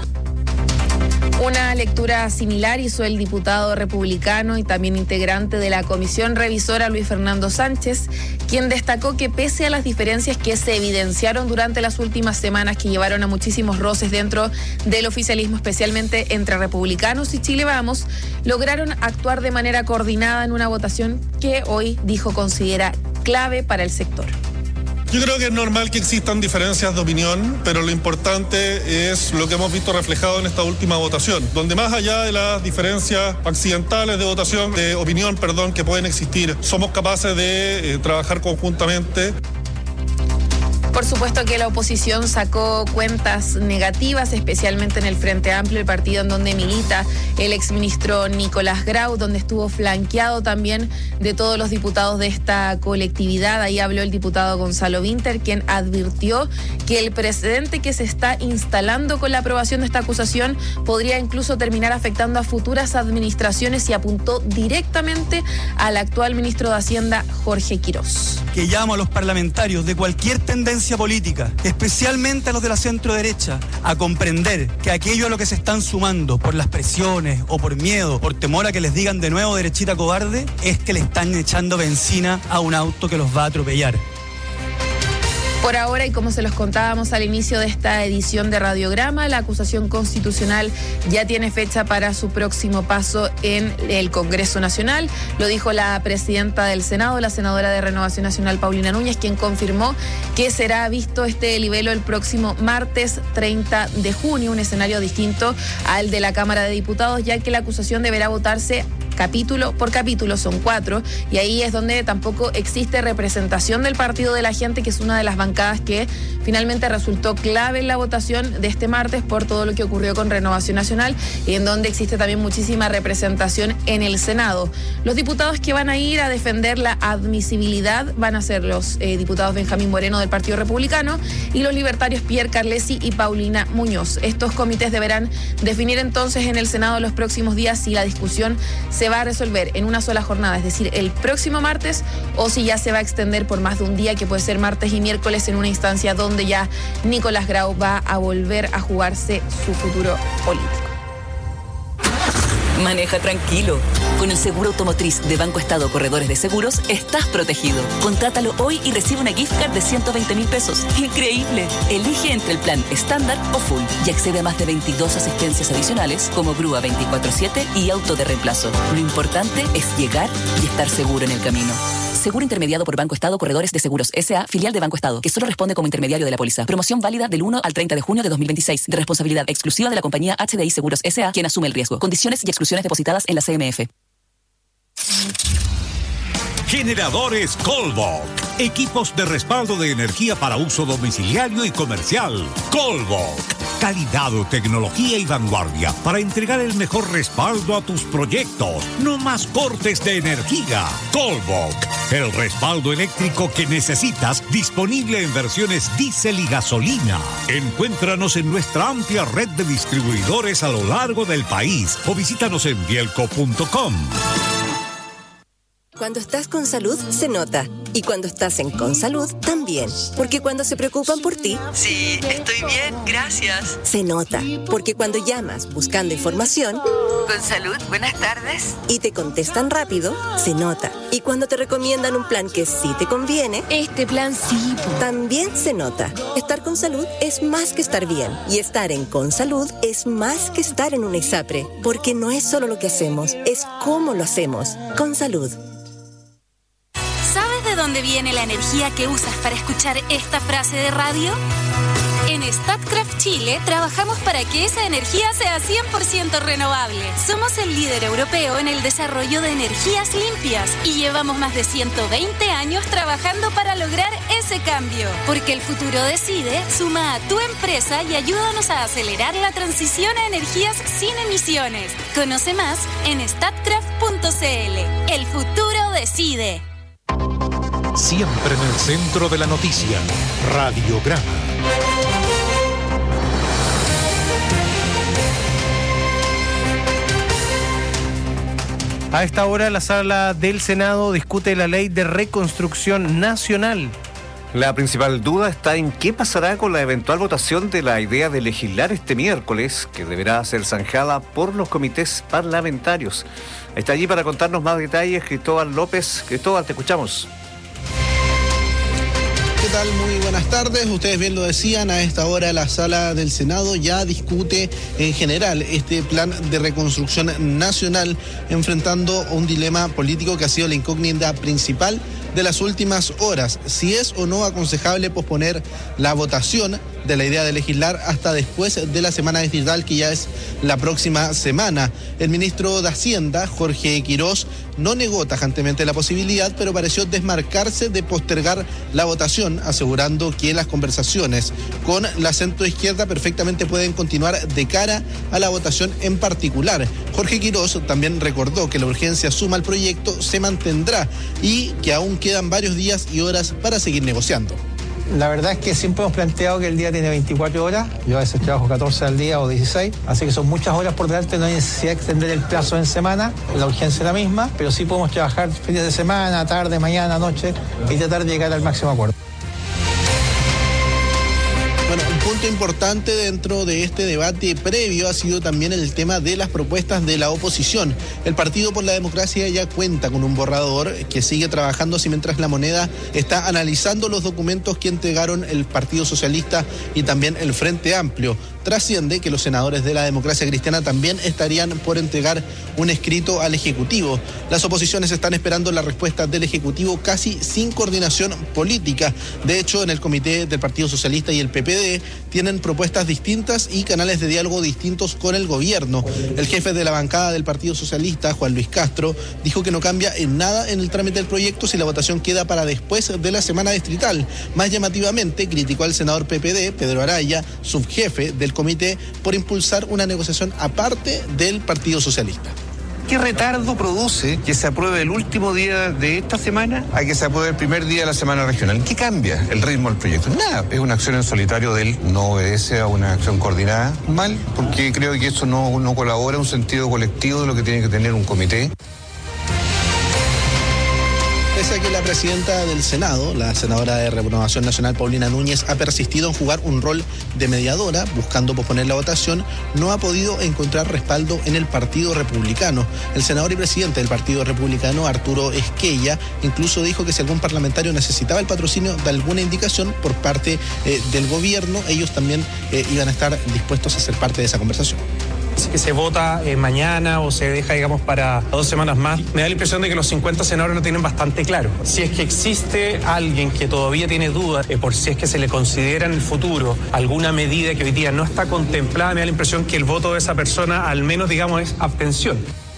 Una lectura similar hizo el diputado republicano y también integrante de la comisión revisora Luis Fernando Sánchez, quien destacó que pese a las diferencias que se evidenciaron durante las últimas semanas que llevaron a muchísimos roces dentro del oficialismo, especialmente entre republicanos y Chile Vamos, lograron actuar de manera coordinada en una votación que hoy dijo considera clave para el sector. Yo creo que es normal que existan diferencias de opinión, pero lo importante es lo que hemos visto reflejado en esta última votación, donde más allá de las diferencias accidentales de votación, de opinión, perdón, que pueden existir, somos capaces de eh, trabajar conjuntamente. Por supuesto que la oposición sacó cuentas negativas, especialmente en el Frente Amplio, el partido en donde milita el exministro Nicolás Grau, donde estuvo flanqueado también de todos los diputados de esta colectividad. Ahí habló el diputado Gonzalo Vinter, quien advirtió que el precedente que se está instalando con la aprobación de esta acusación podría incluso terminar afectando a futuras administraciones y apuntó directamente al actual ministro de Hacienda, Jorge Quirós. Que llamo a los parlamentarios de cualquier tendencia política, especialmente a los de la centro derecha, a comprender que aquello a lo que se están sumando por las presiones o por miedo, por temor a que les digan de nuevo derechita cobarde, es que le están echando benzina a un auto que los va a atropellar. Por ahora, y como se los contábamos al inicio de esta edición de Radiograma, la acusación constitucional ya tiene fecha para su próximo paso en el Congreso Nacional. Lo dijo la presidenta del Senado, la senadora de Renovación Nacional, Paulina Núñez, quien confirmó que será visto este libelo el próximo martes treinta de junio, un escenario distinto al de la Cámara de Diputados, ya que la acusación deberá votarse capítulo por capítulo, son cuatro, y ahí es donde tampoco existe representación del Partido de la Gente, que es una de las bancadas que finalmente resultó clave en la votación de este martes por todo lo que ocurrió con Renovación Nacional, y en donde existe también muchísima representación en el Senado. Los diputados que van a ir a defender la admisibilidad van a ser los eh, diputados Benjamín Moreno del Partido Republicano y los libertarios Pierre Carlesi y Paulina Muñoz. Estos comités deberán definir entonces en el Senado los próximos días si la discusión se va a resolver en una sola jornada, es decir, el próximo martes, o si ya se va a extender por más de un día, que puede ser martes y miércoles, en una instancia donde ya Nicolás Grau va a volver a jugarse su futuro político. Maneja tranquilo. Con el seguro automotriz de Banco Estado Corredores de Seguros estás protegido. Contrátalo hoy y recibe una gift card de ciento veinte mil pesos. ¡Increíble! Elige entre el plan estándar o full y accede a más de veintidós asistencias adicionales como grúa veinticuatro siete y auto de reemplazo. Lo importante es llegar y estar seguro en el camino. seguro intermediado por Banco Estado Corredores de Seguros S A, filial de Banco Estado, que solo responde como intermediario de la póliza. Promoción válida del uno al treinta de junio de dos mil veintiséis, de responsabilidad exclusiva de la compañía H D I Seguros S A, quien asume el riesgo. Condiciones y exclusiones depositadas en la C M F. Generadores Colbok. Equipos de respaldo de energía para uso domiciliario y comercial. Colbok. Calidad, tecnología y vanguardia para entregar el mejor respaldo a tus proyectos. No más cortes de energía. Colbok. El respaldo eléctrico que necesitas, disponible en versiones diésel y gasolina. Encuéntranos en nuestra amplia red de distribuidores a lo largo del país o visítanos en bielco punto com. Cuando estás con salud, se nota. Y cuando estás en Consalud, también. Porque cuando se preocupan por ti... Sí, estoy bien, gracias. Se nota. Porque cuando llamas buscando información... Consalud, buenas tardes. Y te contestan rápido, se nota. Y cuando te recomiendan un plan que sí te conviene... Este plan sí. También se nota. Estar con salud es más que estar bien. Y estar en Consalud es más que estar en una ISAPRE. Porque no es solo lo que hacemos, es cómo lo hacemos. Consalud. ¿Sabes de dónde viene la energía que usas para escuchar esta frase de radio? En Statkraft Chile trabajamos para que esa energía sea cien por ciento renovable. Somos el líder europeo en el desarrollo de energías limpias y llevamos más de ciento veinte años trabajando para lograr ese cambio. Porque el futuro decide, suma a tu empresa y ayúdanos a acelerar la transición a energías sin emisiones. Conoce más en statkraft punto c l. El futuro decide. Siempre en el centro de la noticia, Radiograma. A esta hora la sala del Senado discute la ley de reconstrucción nacional. La principal duda está en qué pasará con la eventual votación de la idea de legislar este miércoles, que deberá ser zanjada por los comités parlamentarios. Está allí para contarnos más detalles Cristóbal López. Cristóbal, te escuchamos. ¿Qué tal? Muy buenas tardes. Ustedes bien lo decían, a esta hora la sala del Senado ya discute en general este plan de reconstrucción nacional, enfrentando un dilema político que ha sido la incógnita principal de las últimas horas. Si es o no aconsejable posponer la votación de la idea de legislar hasta después de la semana distrital, que ya es la próxima semana. El ministro de Hacienda, Jorge Quirós, no negó tajantemente la posibilidad, pero pareció desmarcarse de postergar la votación, asegurando que las conversaciones con la centroizquierda perfectamente pueden continuar de cara a la votación en particular. Jorge Quirós también recordó que la urgencia suma al proyecto se mantendrá y que aún quedan varios días y horas para seguir negociando. La verdad es que siempre hemos planteado que el día tiene veinticuatro horas, yo a veces trabajo catorce al día o dieciséis, así que son muchas horas por delante, no hay necesidad de extender el plazo en semana, la urgencia es la misma, pero sí podemos trabajar fines de semana, tarde, mañana, noche y tratar de llegar al máximo acuerdo. Bueno, un punto importante dentro de este debate previo ha sido también el tema de las propuestas de la oposición. El Partido por la Democracia ya cuenta con un borrador que sigue trabajándose mientras La Moneda está analizando los documentos que entregaron el Partido Socialista y también el Frente Amplio. Trasciende que los senadores de la Democracia Cristiana también estarían por entregar un escrito al Ejecutivo. Las oposiciones están esperando la respuesta del Ejecutivo casi sin coordinación política. De hecho, en el comité del Partido Socialista y el P P D tienen propuestas distintas y canales de diálogo distintos con el gobierno. El jefe de la bancada del Partido Socialista, Juan Luis Castro, dijo que no cambia en nada en el trámite del proyecto si la votación queda para después de la semana distrital. Más llamativamente, criticó al senador P P D, Pedro Araya, subjefe del comité, por impulsar una negociación aparte del Partido Socialista. ¿Qué retardo produce que se apruebe el último día de esta semana a que se apruebe el primer día de la semana regional? ¿Qué cambia el ritmo del proyecto? Nada, es una acción en solitario de él, no obedece a una acción coordinada. Mal, porque creo que eso no, no colabora en un sentido colectivo de lo que tiene que tener un comité. Pese a que la presidenta del Senado, la senadora de Renovación Nacional, Paulina Núñez, ha persistido en jugar un rol de mediadora, buscando posponer la votación, no ha podido encontrar respaldo en el Partido Republicano. El senador y presidente del Partido Republicano, Arturo Esquella, incluso dijo que si algún parlamentario necesitaba el patrocinio de alguna indicación por parte eh, del gobierno, ellos también eh, iban a estar dispuestos a ser parte de esa conversación. Si que se vota eh, mañana o se deja, digamos, para dos semanas más, me da la impresión de que los cincuenta senadores lo tienen bastante claro. Si es que existe alguien que todavía tiene dudas eh, por si es que se le considera en el futuro alguna medida que hoy día no está contemplada, me da la impresión que el voto de esa persona al menos, digamos, es abstención.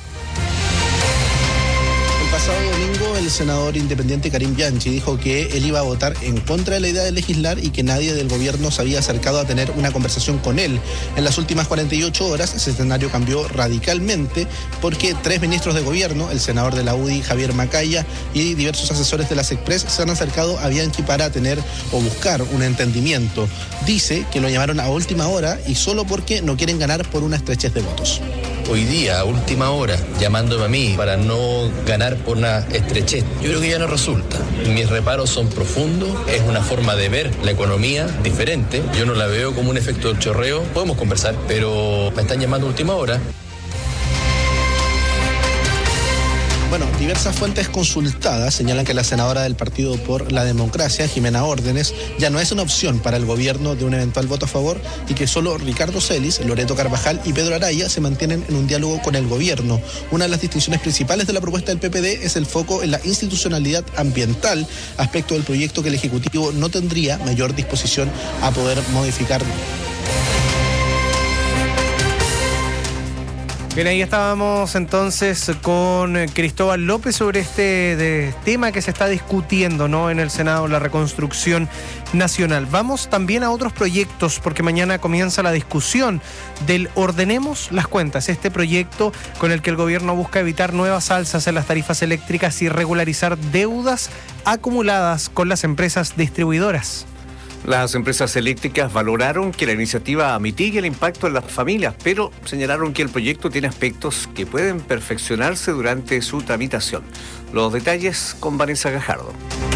El pasado domingo el senador independiente Karim Bianchi dijo que él iba a votar en contra de la idea de legislar y que nadie del gobierno se había acercado a tener una conversación con él. En las últimas cuarenta y ocho horas ese escenario cambió radicalmente porque tres ministros de gobierno, el senador de la U D I Javier Macaya y diversos asesores de la SECPRES se han acercado a Bianchi para tener o buscar un entendimiento. Dice que lo llamaron a última hora y solo porque no quieren ganar por una estrechez de votos. Hoy día, a última hora, llamándome a mí para no ganar por una estrechez, yo creo que ya no resulta. Mis reparos son profundos, es una forma de ver la economía diferente. Yo no la veo como un efecto del chorreo. Podemos conversar, pero me están llamando a última hora. Bueno, diversas fuentes consultadas señalan que la senadora del Partido por la Democracia, Jimena Órdenes, ya no es una opción para el gobierno de un eventual voto a favor y que solo Ricardo Celis, Loreto Carvajal y Pedro Araya se mantienen en un diálogo con el gobierno. Una de las distinciones principales de la propuesta del P P D es el foco en la institucionalidad ambiental, aspecto del proyecto que el Ejecutivo no tendría mayor disposición a poder modificar. Bien, ahí estábamos entonces con Cristóbal López sobre este de, tema que se está discutiendo, ¿no?, en el Senado, la reconstrucción nacional. Vamos también a otros proyectos porque mañana comienza la discusión del Ordenemos las Cuentas, este proyecto con el que el gobierno busca evitar nuevas alzas en las tarifas eléctricas y regularizar deudas acumuladas con las empresas distribuidoras. Las empresas eléctricas valoraron que la iniciativa mitigue el impacto en las familias, pero señalaron que el proyecto tiene aspectos que pueden perfeccionarse durante su tramitación. Los detalles con Vanessa Gajardo.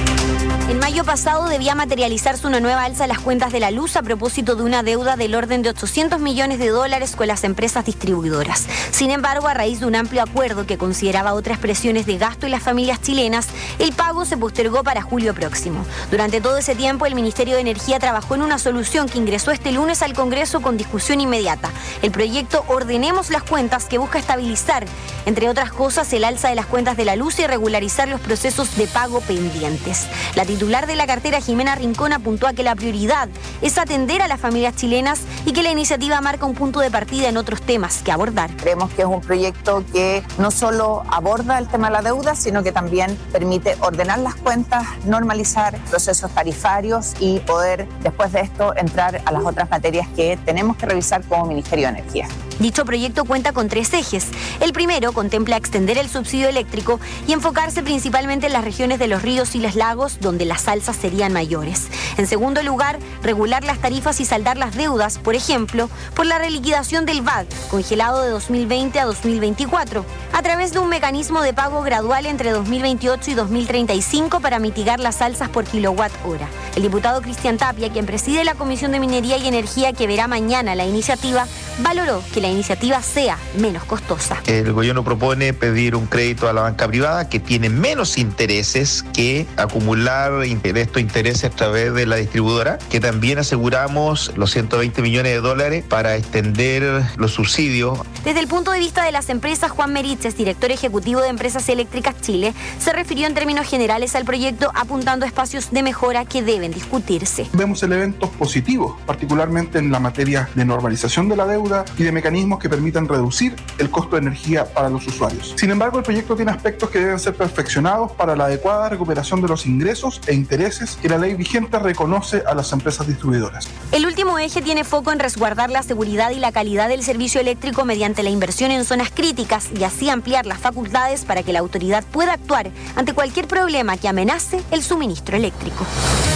En mayo pasado debía materializarse una nueva alza a las cuentas de la luz a propósito de una deuda del orden de ochocientos millones de dólares con las empresas distribuidoras. Sin embargo, a raíz de un amplio acuerdo que consideraba otras presiones de gasto en las familias chilenas, el pago se postergó para julio próximo. Durante todo ese tiempo, el Ministerio de Energía trabajó en una solución que ingresó este lunes al Congreso con discusión inmediata. El proyecto Ordenemos las Cuentas, que busca estabilizar, entre otras cosas, el alza de las cuentas de la luz y regularizar los procesos de pago pendientes. La titular de la cartera, Jimena Rincón, apuntó a que la prioridad es atender a las familias chilenas y que la iniciativa marca un punto de partida en otros temas que abordar. Creemos que es un proyecto que no solo aborda el tema de la deuda, sino que también permite ordenar las cuentas, normalizar procesos tarifarios y poder, después de esto, entrar a las otras materias que tenemos que revisar como Ministerio de Energía. Dicho proyecto cuenta con tres ejes. El primero contempla extender el subsidio eléctrico y enfocarse principalmente en las regiones de los ríos y los lagos, donde las alzas serían mayores. En segundo lugar, regular las tarifas y saldar las deudas, por ejemplo, por la reliquidación del V A D, congelado de dos mil veinte a dos mil veinticuatro, a través de un mecanismo de pago gradual entre dos mil veintiocho y dos mil treinta y cinco para mitigar las alzas por kilowatt hora. El diputado Cristian Tapia, quien preside la Comisión de Minería y Energía que verá mañana la iniciativa, valoró que la iniciativa sea menos costosa. El gobierno propone pedir un crédito a la banca privada que tiene menos intereses que acumular estos intereses a través de la distribuidora, que también aseguramos los ciento veinte millones de dólares para extender los subsidios. Desde el punto de vista de las empresas, Juan Meriches, director ejecutivo de Empresas Eléctricas Chile, se refirió en términos generales al proyecto, apuntando a espacios de mejora que deben discutirse. Vemos elementos positivos, particularmente en la materia de normalización de la deuda y de mecanismos que permitan reducir el costo de energía para los usuarios. Sin embargo, el proyecto tiene aspectos que deben ser perfeccionados para la adecuada recuperación de los ingresos e intereses que la ley vigente reconoce a las empresas distribuidoras. El último eje tiene foco en resguardar la seguridad y la calidad del servicio eléctrico mediante la inversión en zonas críticas y así ampliar las facultades para que la autoridad pueda actuar ante cualquier problema que amenace el suministro eléctrico.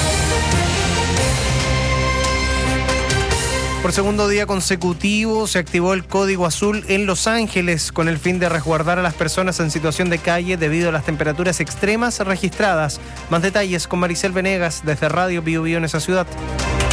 Por segundo día consecutivo se activó el Código Azul en Los Ángeles con el fin de resguardar a las personas en situación de calle debido a las temperaturas extremas registradas. Más detalles con Maricel Venegas desde Radio Bio Bio en esa ciudad.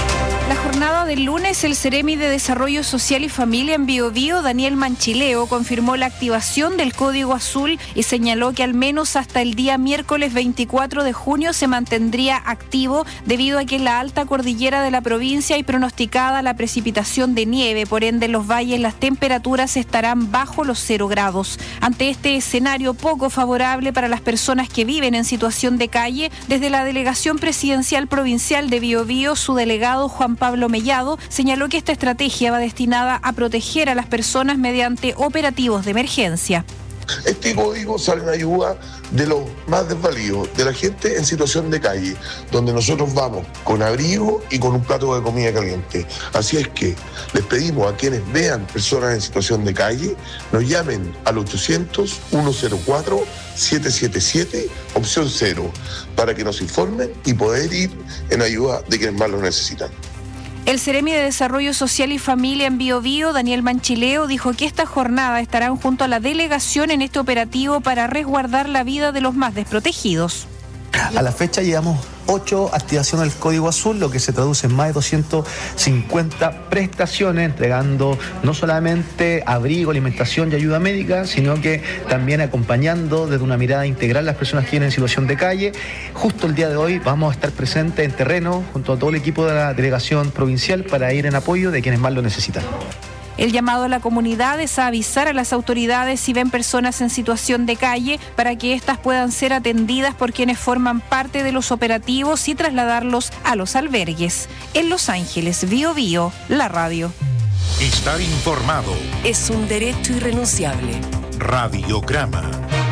La jornada del lunes, el Ceremi de Desarrollo Social y Familia en Biobío, Daniel Manchileo, confirmó la activación del Código Azul y señaló que al menos hasta el día miércoles veinticuatro de junio se mantendría activo debido a que en la alta cordillera de la provincia hay pronosticada la precipitación de nieve, por ende en los valles las temperaturas estarán bajo los cero grados. Ante este escenario poco favorable para las personas que viven en situación de calle, desde la Delegación Presidencial Provincial de Biobío, su delegado Juan Pablo Mellado señaló que esta estrategia va destinada a proteger a las personas mediante operativos de emergencia. Este código sale en ayuda de los más desvalidos, de la gente en situación de calle, donde nosotros vamos con abrigo y con un plato de comida caliente. Así es que les pedimos a quienes vean personas en situación de calle, nos llamen al ochocientos, ciento cuatro, siete siete siete, opción cero, para que nos informen y poder ir en ayuda de quienes más lo necesitan. El Ceremi de Desarrollo Social y Familia en Biobío, Daniel Manchileo, dijo que esta jornada estarán junto a la delegación en este operativo para resguardar la vida de los más desprotegidos. A la fecha llevamos ocho activaciones del Código Azul, lo que se traduce en más de doscientas cincuenta prestaciones, entregando no solamente abrigo, alimentación y ayuda médica, sino que también acompañando desde una mirada integral a las personas que vienen en situación de calle. Justo el día de hoy vamos a estar presentes en terreno junto a todo el equipo de la delegación provincial para ir en apoyo de quienes más lo necesitan. El llamado a la comunidad es a avisar a las autoridades si ven personas en situación de calle para que éstas puedan ser atendidas por quienes forman parte de los operativos y trasladarlos a los albergues. En Los Ángeles, Biobío, la radio. Estar informado es un derecho irrenunciable. Radiograma.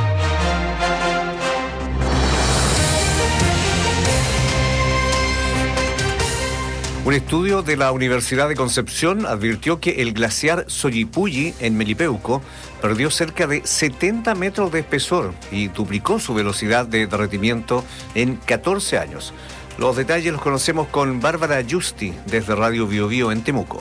Un estudio de la Universidad de Concepción advirtió que el glaciar Soyipulli en Melipeuco perdió cerca de setenta metros de espesor y duplicó su velocidad de derretimiento en catorce años. Los detalles los conocemos con Bárbara Justi desde Radio Biobío en Temuco.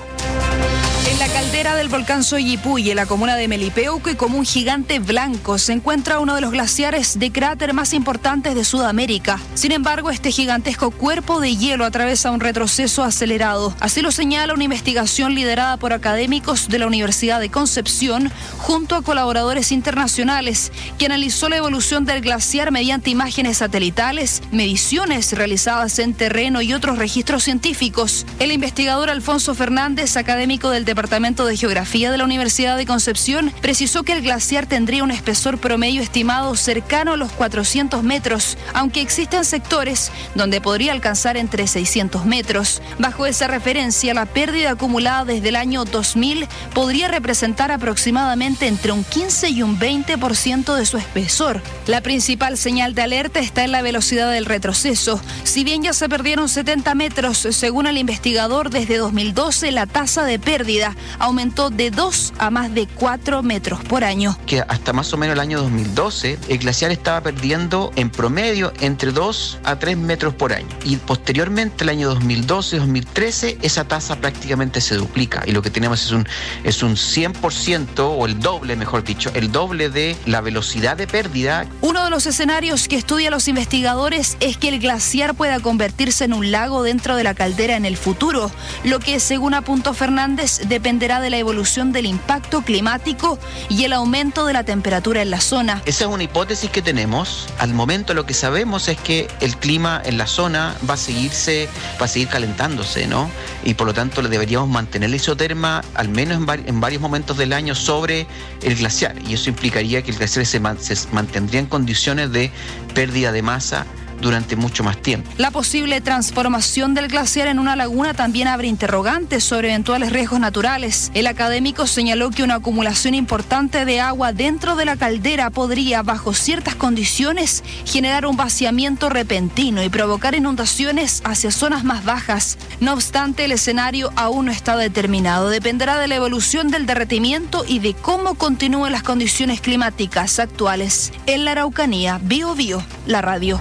En la caldera del volcán Soyipulli, en la comuna de Melipeuco, y como un gigante blanco, se encuentra uno de los glaciares de cráter más importantes de Sudamérica. Sin embargo, este gigantesco cuerpo de hielo atraviesa un retroceso acelerado. Así lo señala una investigación liderada por académicos de la Universidad de Concepción, junto a colaboradores internacionales, que analizó la evolución del glaciar mediante imágenes satelitales, mediciones realizadas en terreno y otros registros científicos. El investigador Alfonso Fernández, académico del Departamento de Geografía de la Universidad de Concepción, precisó que el glaciar tendría un espesor promedio estimado cercano a los cuatrocientos metros, aunque existen sectores donde podría alcanzar entre seiscientos metros. Bajo esa referencia, la pérdida acumulada desde el año dos mil podría representar aproximadamente entre un quince y un veinte por ciento de su espesor. La principal señal de alerta está en la velocidad del retroceso. Si bien ya se perdieron setenta metros, según el investigador, desde dos mil doce la tasa de pérdida aumentó de dos a más de cuatro metros por año. Que hasta más o menos el año dos mil doce el glaciar estaba perdiendo en promedio entre dos a tres metros por año. Y posteriormente, el año dos mil doce dos mil trece, esa tasa prácticamente se duplica. Y lo que tenemos es un, es un cien por ciento, o el doble, mejor dicho, el doble de la velocidad de pérdida. Uno de los escenarios que estudian los investigadores es que el glaciar pueda convertirse en un lago dentro de la caldera en el futuro, lo que, según apuntó Fernández, dependerá de la evolución del impacto climático y el aumento de la temperatura en la zona. Esa es una hipótesis que tenemos. Al momento lo que sabemos es que el clima en la zona va a seguirse, va a seguir calentándose, ¿no? Y por lo tanto le deberíamos mantener la isoterma al menos en, vari- en varios momentos del año sobre el glaciar. Y eso implicaría que el glaciar se, man- se mantendría en condiciones de pérdida de masa durante mucho más tiempo. La posible transformación del glaciar en una laguna también abre interrogantes sobre eventuales riesgos naturales. El académico señaló que una acumulación importante de agua dentro de la caldera podría, bajo ciertas condiciones, generar un vaciamiento repentino y provocar inundaciones hacia zonas más bajas. No obstante, el escenario aún no está determinado. Dependerá de la evolución del derretimiento y de cómo continúen las condiciones climáticas actuales. En la Araucanía, Biobío, la radio.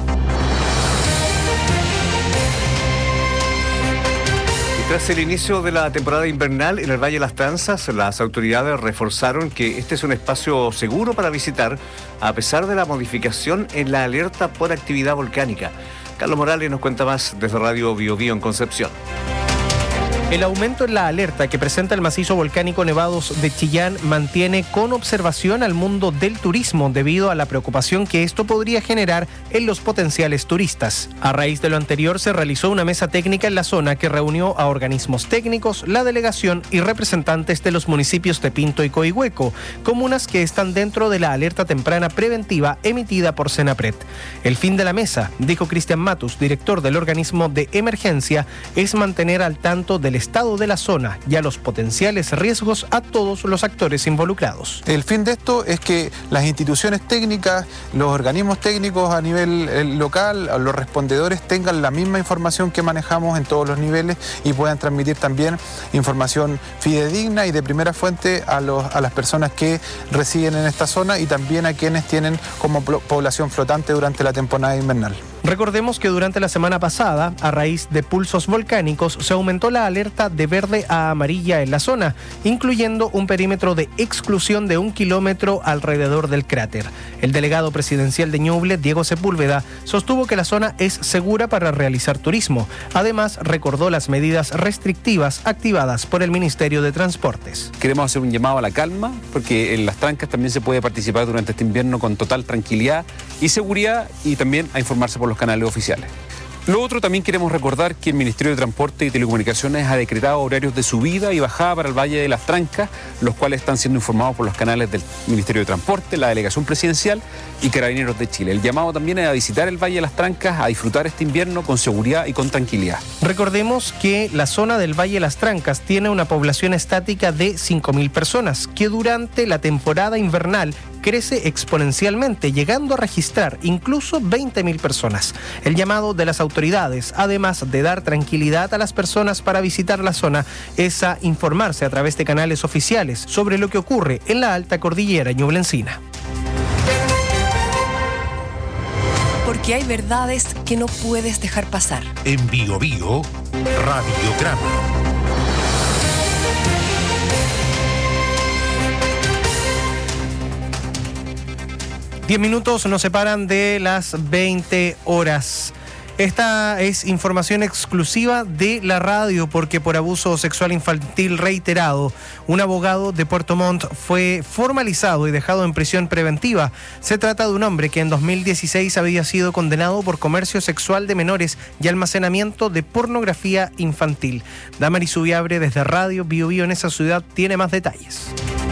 Tras el inicio de la temporada invernal en el Valle de las Tranzas, las autoridades reforzaron que este es un espacio seguro para visitar, a pesar de la modificación en la alerta por actividad volcánica. Carlos Morales nos cuenta más desde Radio Biobío en Concepción. El aumento en la alerta que presenta el macizo volcánico Nevados de Chillán mantiene con observación al mundo del turismo debido a la preocupación que esto podría generar en los potenciales turistas. A raíz de lo anterior se realizó una mesa técnica en la zona que reunió a organismos técnicos, la delegación y representantes de los municipios de Pinto y Coihueco, comunas que están dentro de la alerta temprana preventiva emitida por Senapred. El fin de la mesa, dijo Cristian Matus, director del organismo de emergencia, es mantener al tanto del estado de la zona y a los potenciales riesgos a todos los actores involucrados. El fin de esto es que las instituciones técnicas, los organismos técnicos a nivel local, los respondedores tengan la misma información que manejamos en todos los niveles y puedan transmitir también información fidedigna y de primera fuente a, los, a las personas que residen en esta zona y también a quienes tienen como población flotante durante la temporada invernal. Recordemos que durante la semana pasada, a raíz de pulsos volcánicos, se aumentó la alerta de verde a amarilla en la zona, incluyendo un perímetro de exclusión de un kilómetro alrededor del cráter. El delegado presidencial de Ñuble, Diego Sepúlveda, sostuvo que la zona es segura para realizar turismo. Además, recordó las medidas restrictivas activadas por el Ministerio de Transportes. Queremos hacer un llamado a la calma, porque en las trancas también se puede participar durante este invierno con total tranquilidad y seguridad y también a informarse por los canales oficiales. Lo otro, también queremos recordar que el Ministerio de Transporte y Telecomunicaciones ha decretado horarios de subida y bajada para el Valle de las Trancas, los cuales están siendo informados por los canales del Ministerio de Transporte, la Delegación Presidencial y Carabineros de Chile. El llamado también es a visitar el Valle de las Trancas, a disfrutar este invierno con seguridad y con tranquilidad. Recordemos que la zona del Valle de las Trancas tiene una población estática de cinco mil personas, que durante la temporada invernal crece exponencialmente, llegando a registrar incluso veinte mil personas. El llamado de las autoridades, además de dar tranquilidad a las personas para visitar la zona, es a informarse a través de canales oficiales sobre lo que ocurre en la alta cordillera ñublencina. Porque hay verdades que no puedes dejar pasar. En Bio Bio, Radiograma. Diez minutos nos separan de las veinte horas. Esta es información exclusiva de la radio porque por abuso sexual infantil reiterado, un abogado de Puerto Montt fue formalizado y dejado en prisión preventiva. Se trata de un hombre que en dos mil dieciséis había sido condenado por comercio sexual de menores y almacenamiento de pornografía infantil. Damari Subiabre desde Radio Bio Bio en esa ciudad tiene más detalles.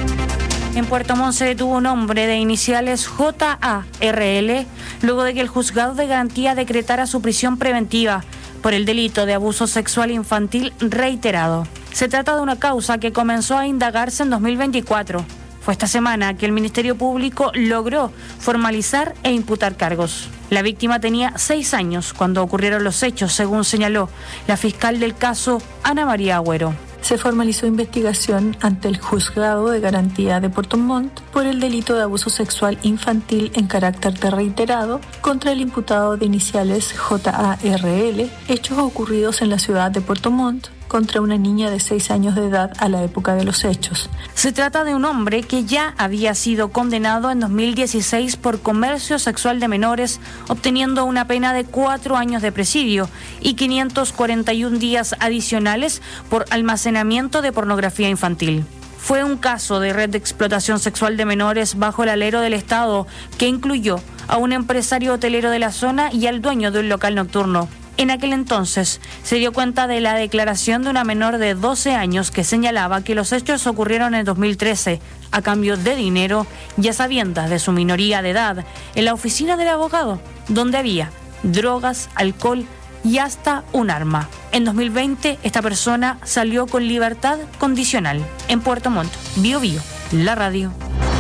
En Puerto Montt se detuvo un hombre de iniciales J A R L luego de que el juzgado de garantía decretara su prisión preventiva por el delito de abuso sexual infantil reiterado. Se trata de una causa que comenzó a indagarse en dos mil veinticuatro. Fue esta semana que el Ministerio Público logró formalizar e imputar cargos. La víctima tenía seis años cuando ocurrieron los hechos, según señaló la fiscal del caso, Ana María Agüero. Se formalizó investigación ante el Juzgado de Garantía de Puerto Montt por el delito de abuso sexual infantil en carácter de reiterado contra el imputado de iniciales J A R L, hechos ocurridos en la ciudad de Puerto Montt contra una niña de seis años de edad a la época de los hechos. Se trata de un hombre que ya había sido condenado en dos mil dieciséis por comercio sexual de menores, obteniendo una pena de cuatro años de presidio y quinientos cuarenta y un días adicionales por almacenamiento de pornografía infantil. Fue un caso de red de explotación sexual de menores bajo el alero del Estado que incluyó a un empresario hotelero de la zona y al dueño de un local nocturno. En aquel entonces se dio cuenta de la declaración de una menor de doce años que señalaba que los hechos ocurrieron en dos mil trece a cambio de dinero y a sabiendas de su minoría de edad en la oficina del abogado, donde había drogas, alcohol y hasta un arma. En dos mil veinte esta persona salió con libertad condicional. En Puerto Montt, Bio Bio, la radio.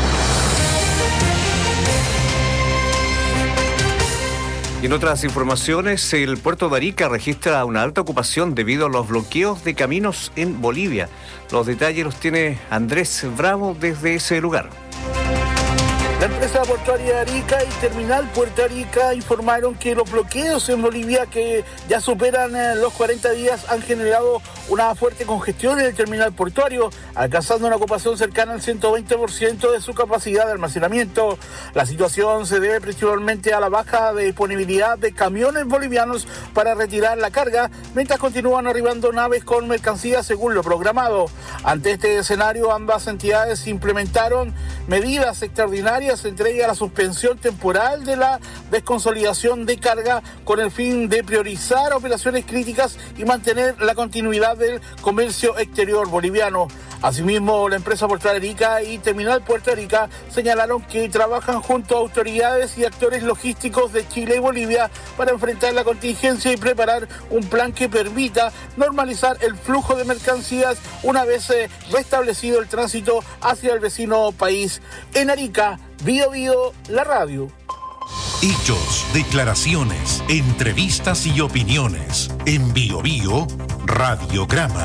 Y en otras informaciones, el puerto de Arica registra una alta ocupación debido a los bloqueos de caminos en Bolivia. Los detalles los tiene Andrés Bravo desde ese lugar. La empresa portuaria de Arica y Terminal Puerto Arica informaron que los bloqueos en Bolivia, que ya superan los cuarenta días, han generado una fuerte congestión en el terminal portuario, alcanzando una ocupación cercana al ciento veinte por ciento de su capacidad de almacenamiento. La situación se debe principalmente a la baja de disponibilidad de camiones bolivianos para retirar la carga, mientras continúan arribando naves con mercancías según lo programado. Ante este escenario, ambas entidades implementaron medidas extraordinarias, entre ellas la suspensión temporal de la desconsolidación de carga, con el fin de priorizar operaciones críticas y mantener la continuidad del comercio exterior boliviano. Asimismo, la empresa portuaria Arica y Terminal Puerto Arica señalaron que trabajan junto a autoridades y actores logísticos de Chile y Bolivia para enfrentar la contingencia y preparar un plan que permita normalizar el flujo de mercancías una vez eh, restablecido el tránsito hacia el vecino país. En Arica, Bío Bío, la radio. Hechos, declaraciones, entrevistas y opiniones. En Bío Bío, Radiograma.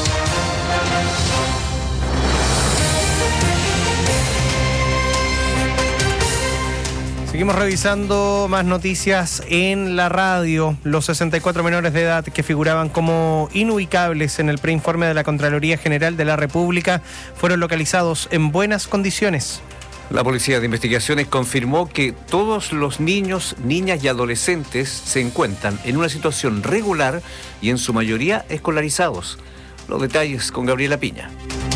Seguimos revisando más noticias en la radio. Los sesenta y cuatro menores de edad que figuraban como inubicables en el preinforme de la Contraloría General de la República fueron localizados en buenas condiciones. La Policía de Investigaciones confirmó que todos los niños, niñas y adolescentes se encuentran en una situación regular y en su mayoría escolarizados. Los detalles con Gabriela Piña.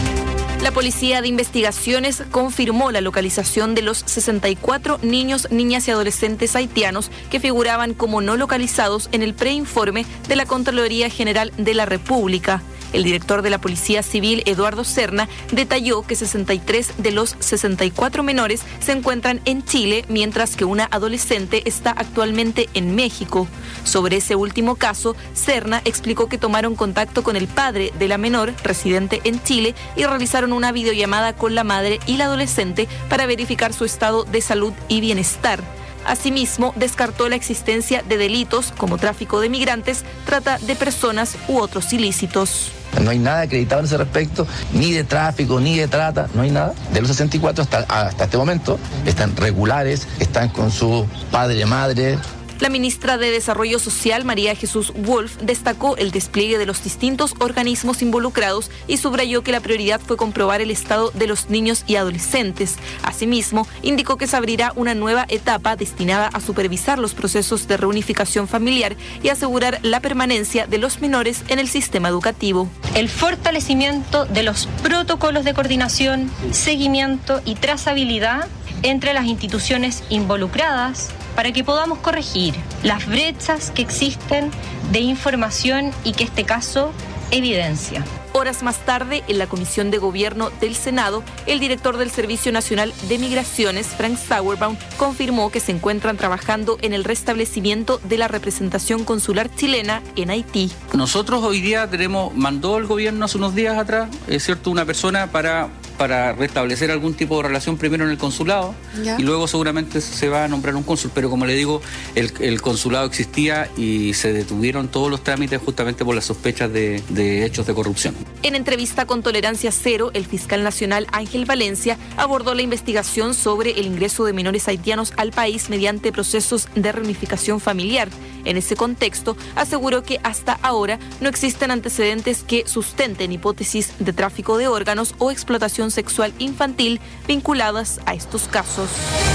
La Policía de Investigaciones confirmó la localización de los sesenta y cuatro niños, niñas y adolescentes haitianos que figuraban como no localizados en el preinforme de la Contraloría General de la República. El director de la Policía Civil, Eduardo Serna, detalló que sesenta y tres de los sesenta y cuatro menores se encuentran en Chile, mientras que una adolescente está actualmente en México. Sobre ese último caso, Serna explicó que tomaron contacto con el padre de la menor, residente en Chile, y realizaron una videollamada con la madre y la adolescente para verificar su estado de salud y bienestar. Asimismo, descartó la existencia de delitos como tráfico de migrantes, trata de personas u otros ilícitos. No hay nada acreditado en ese respecto, ni de tráfico, ni de trata, no hay nada. De los sesenta y cuatro hasta, hasta este momento están regulares, están con su padre, madre. La ministra de Desarrollo Social, María Jesús Wolf, destacó el despliegue de los distintos organismos involucrados y subrayó que la prioridad fue comprobar el estado de los niños y adolescentes. Asimismo, indicó que se abrirá una nueva etapa destinada a supervisar los procesos de reunificación familiar y asegurar la permanencia de los menores en el sistema educativo. El fortalecimiento de los protocolos de coordinación, seguimiento y trazabilidad entre las instituciones involucradas para que podamos corregir las brechas que existen de información y que este caso evidencia. Horas más tarde, en la Comisión de Gobierno del Senado, el director del Servicio Nacional de Migraciones, Frank Sauerbaum, confirmó que se encuentran trabajando en el restablecimiento de la representación consular chilena en Haití. Nosotros hoy día tenemos, mandó el gobierno hace unos días atrás, es cierto, una persona para... para restablecer algún tipo de relación primero en el consulado. ¿Ya? Y luego seguramente se va a nombrar un cónsul, pero como le digo, el, el consulado existía y se detuvieron todos los trámites justamente por las sospechas de, de hechos de corrupción. En entrevista con Tolerancia Cero, el fiscal nacional Ángel Valencia abordó la investigación sobre el ingreso de menores haitianos al país mediante procesos de reunificación familiar. En ese contexto, aseguró que hasta ahora no existen antecedentes que sustenten hipótesis de tráfico de órganos o explotación sexual infantil vinculadas a estos casos.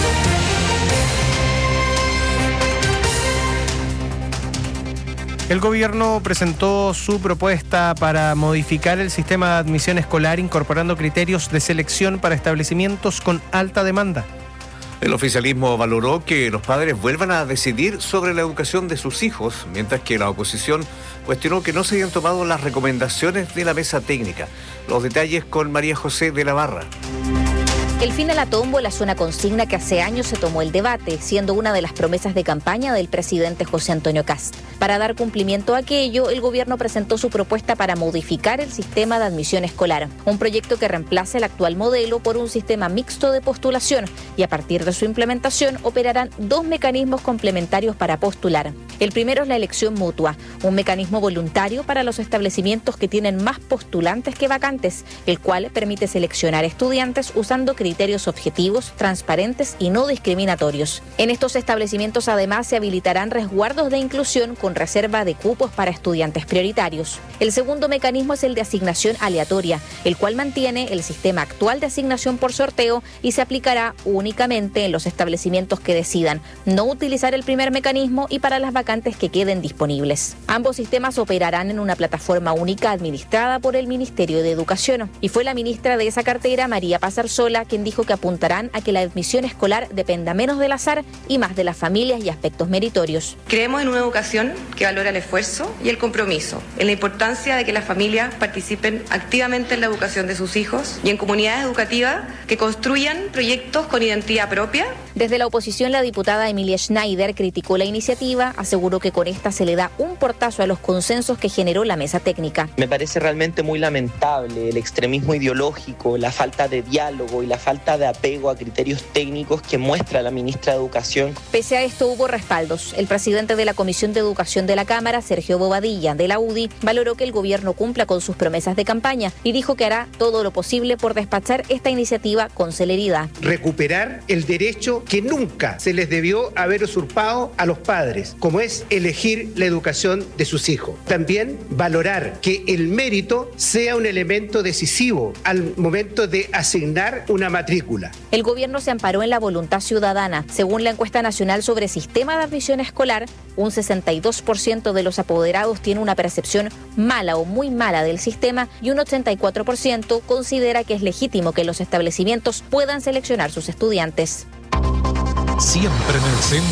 El gobierno presentó su propuesta para modificar el sistema de admisión escolar incorporando criterios de selección para establecimientos con alta demanda. El oficialismo valoró que los padres vuelvan a decidir sobre la educación de sus hijos, mientras que la oposición cuestionó que no se hayan tomado las recomendaciones de la mesa técnica. Los detalles con María José de la Barra. El fin de la tómbola es una consigna que hace años se tomó el debate, siendo una de las promesas de campaña del presidente José Antonio Kast. Para dar cumplimiento a aquello, el gobierno presentó su propuesta para modificar el sistema de admisión escolar, un proyecto que reemplace el actual modelo por un sistema mixto de postulación y a partir de su implementación operarán dos mecanismos complementarios para postular. El primero es la elección mutua, un mecanismo voluntario para los establecimientos que tienen más postulantes que vacantes, el cual permite seleccionar estudiantes usando criterios criterios objetivos, transparentes y no discriminatorios. En estos establecimientos además se habilitarán resguardos de inclusión con reserva de cupos para estudiantes prioritarios. El segundo mecanismo es el de asignación aleatoria, el cual mantiene el sistema actual de asignación por sorteo y se aplicará únicamente en los establecimientos que decidan no utilizar el primer mecanismo y para las vacantes que queden disponibles. Ambos sistemas operarán en una plataforma única administrada por el Ministerio de Educación. Y fue la ministra de esa cartera, María Paz Arzola, quien dijo que apuntarán a que la admisión escolar dependa menos del azar y más de las familias y aspectos meritorios. Creemos en una educación que valora el esfuerzo y el compromiso, en la importancia de que las familias participen activamente en la educación de sus hijos y en comunidades educativas que construyan proyectos con identidad propia. Desde la oposición, la diputada Emilia Schneider criticó la iniciativa, aseguró que con esta se le da un portazo a los consensos que generó la mesa técnica. Me parece realmente muy lamentable el extremismo ideológico, la falta de diálogo y la falta de apego a criterios técnicos que muestra la ministra de Educación. Pese a esto hubo respaldos. El presidente de la Comisión de Educación de la Cámara, Sergio Bobadilla, de la U D I, valoró que el gobierno cumpla con sus promesas de campaña y dijo que hará todo lo posible por despachar esta iniciativa con celeridad. Recuperar el derecho que nunca se les debió haber usurpado a los padres, como es elegir la educación de sus hijos. También valorar que el mérito sea un elemento decisivo al momento de asignar una matrícula. El gobierno se amparó en la voluntad ciudadana. Según la encuesta nacional sobre sistema de admisión escolar, un sesenta y dos por ciento de los apoderados tiene una percepción mala o muy mala del sistema y un ochenta y cuatro por ciento considera que es legítimo que los establecimientos puedan seleccionar sus estudiantes. Siempre en el centro.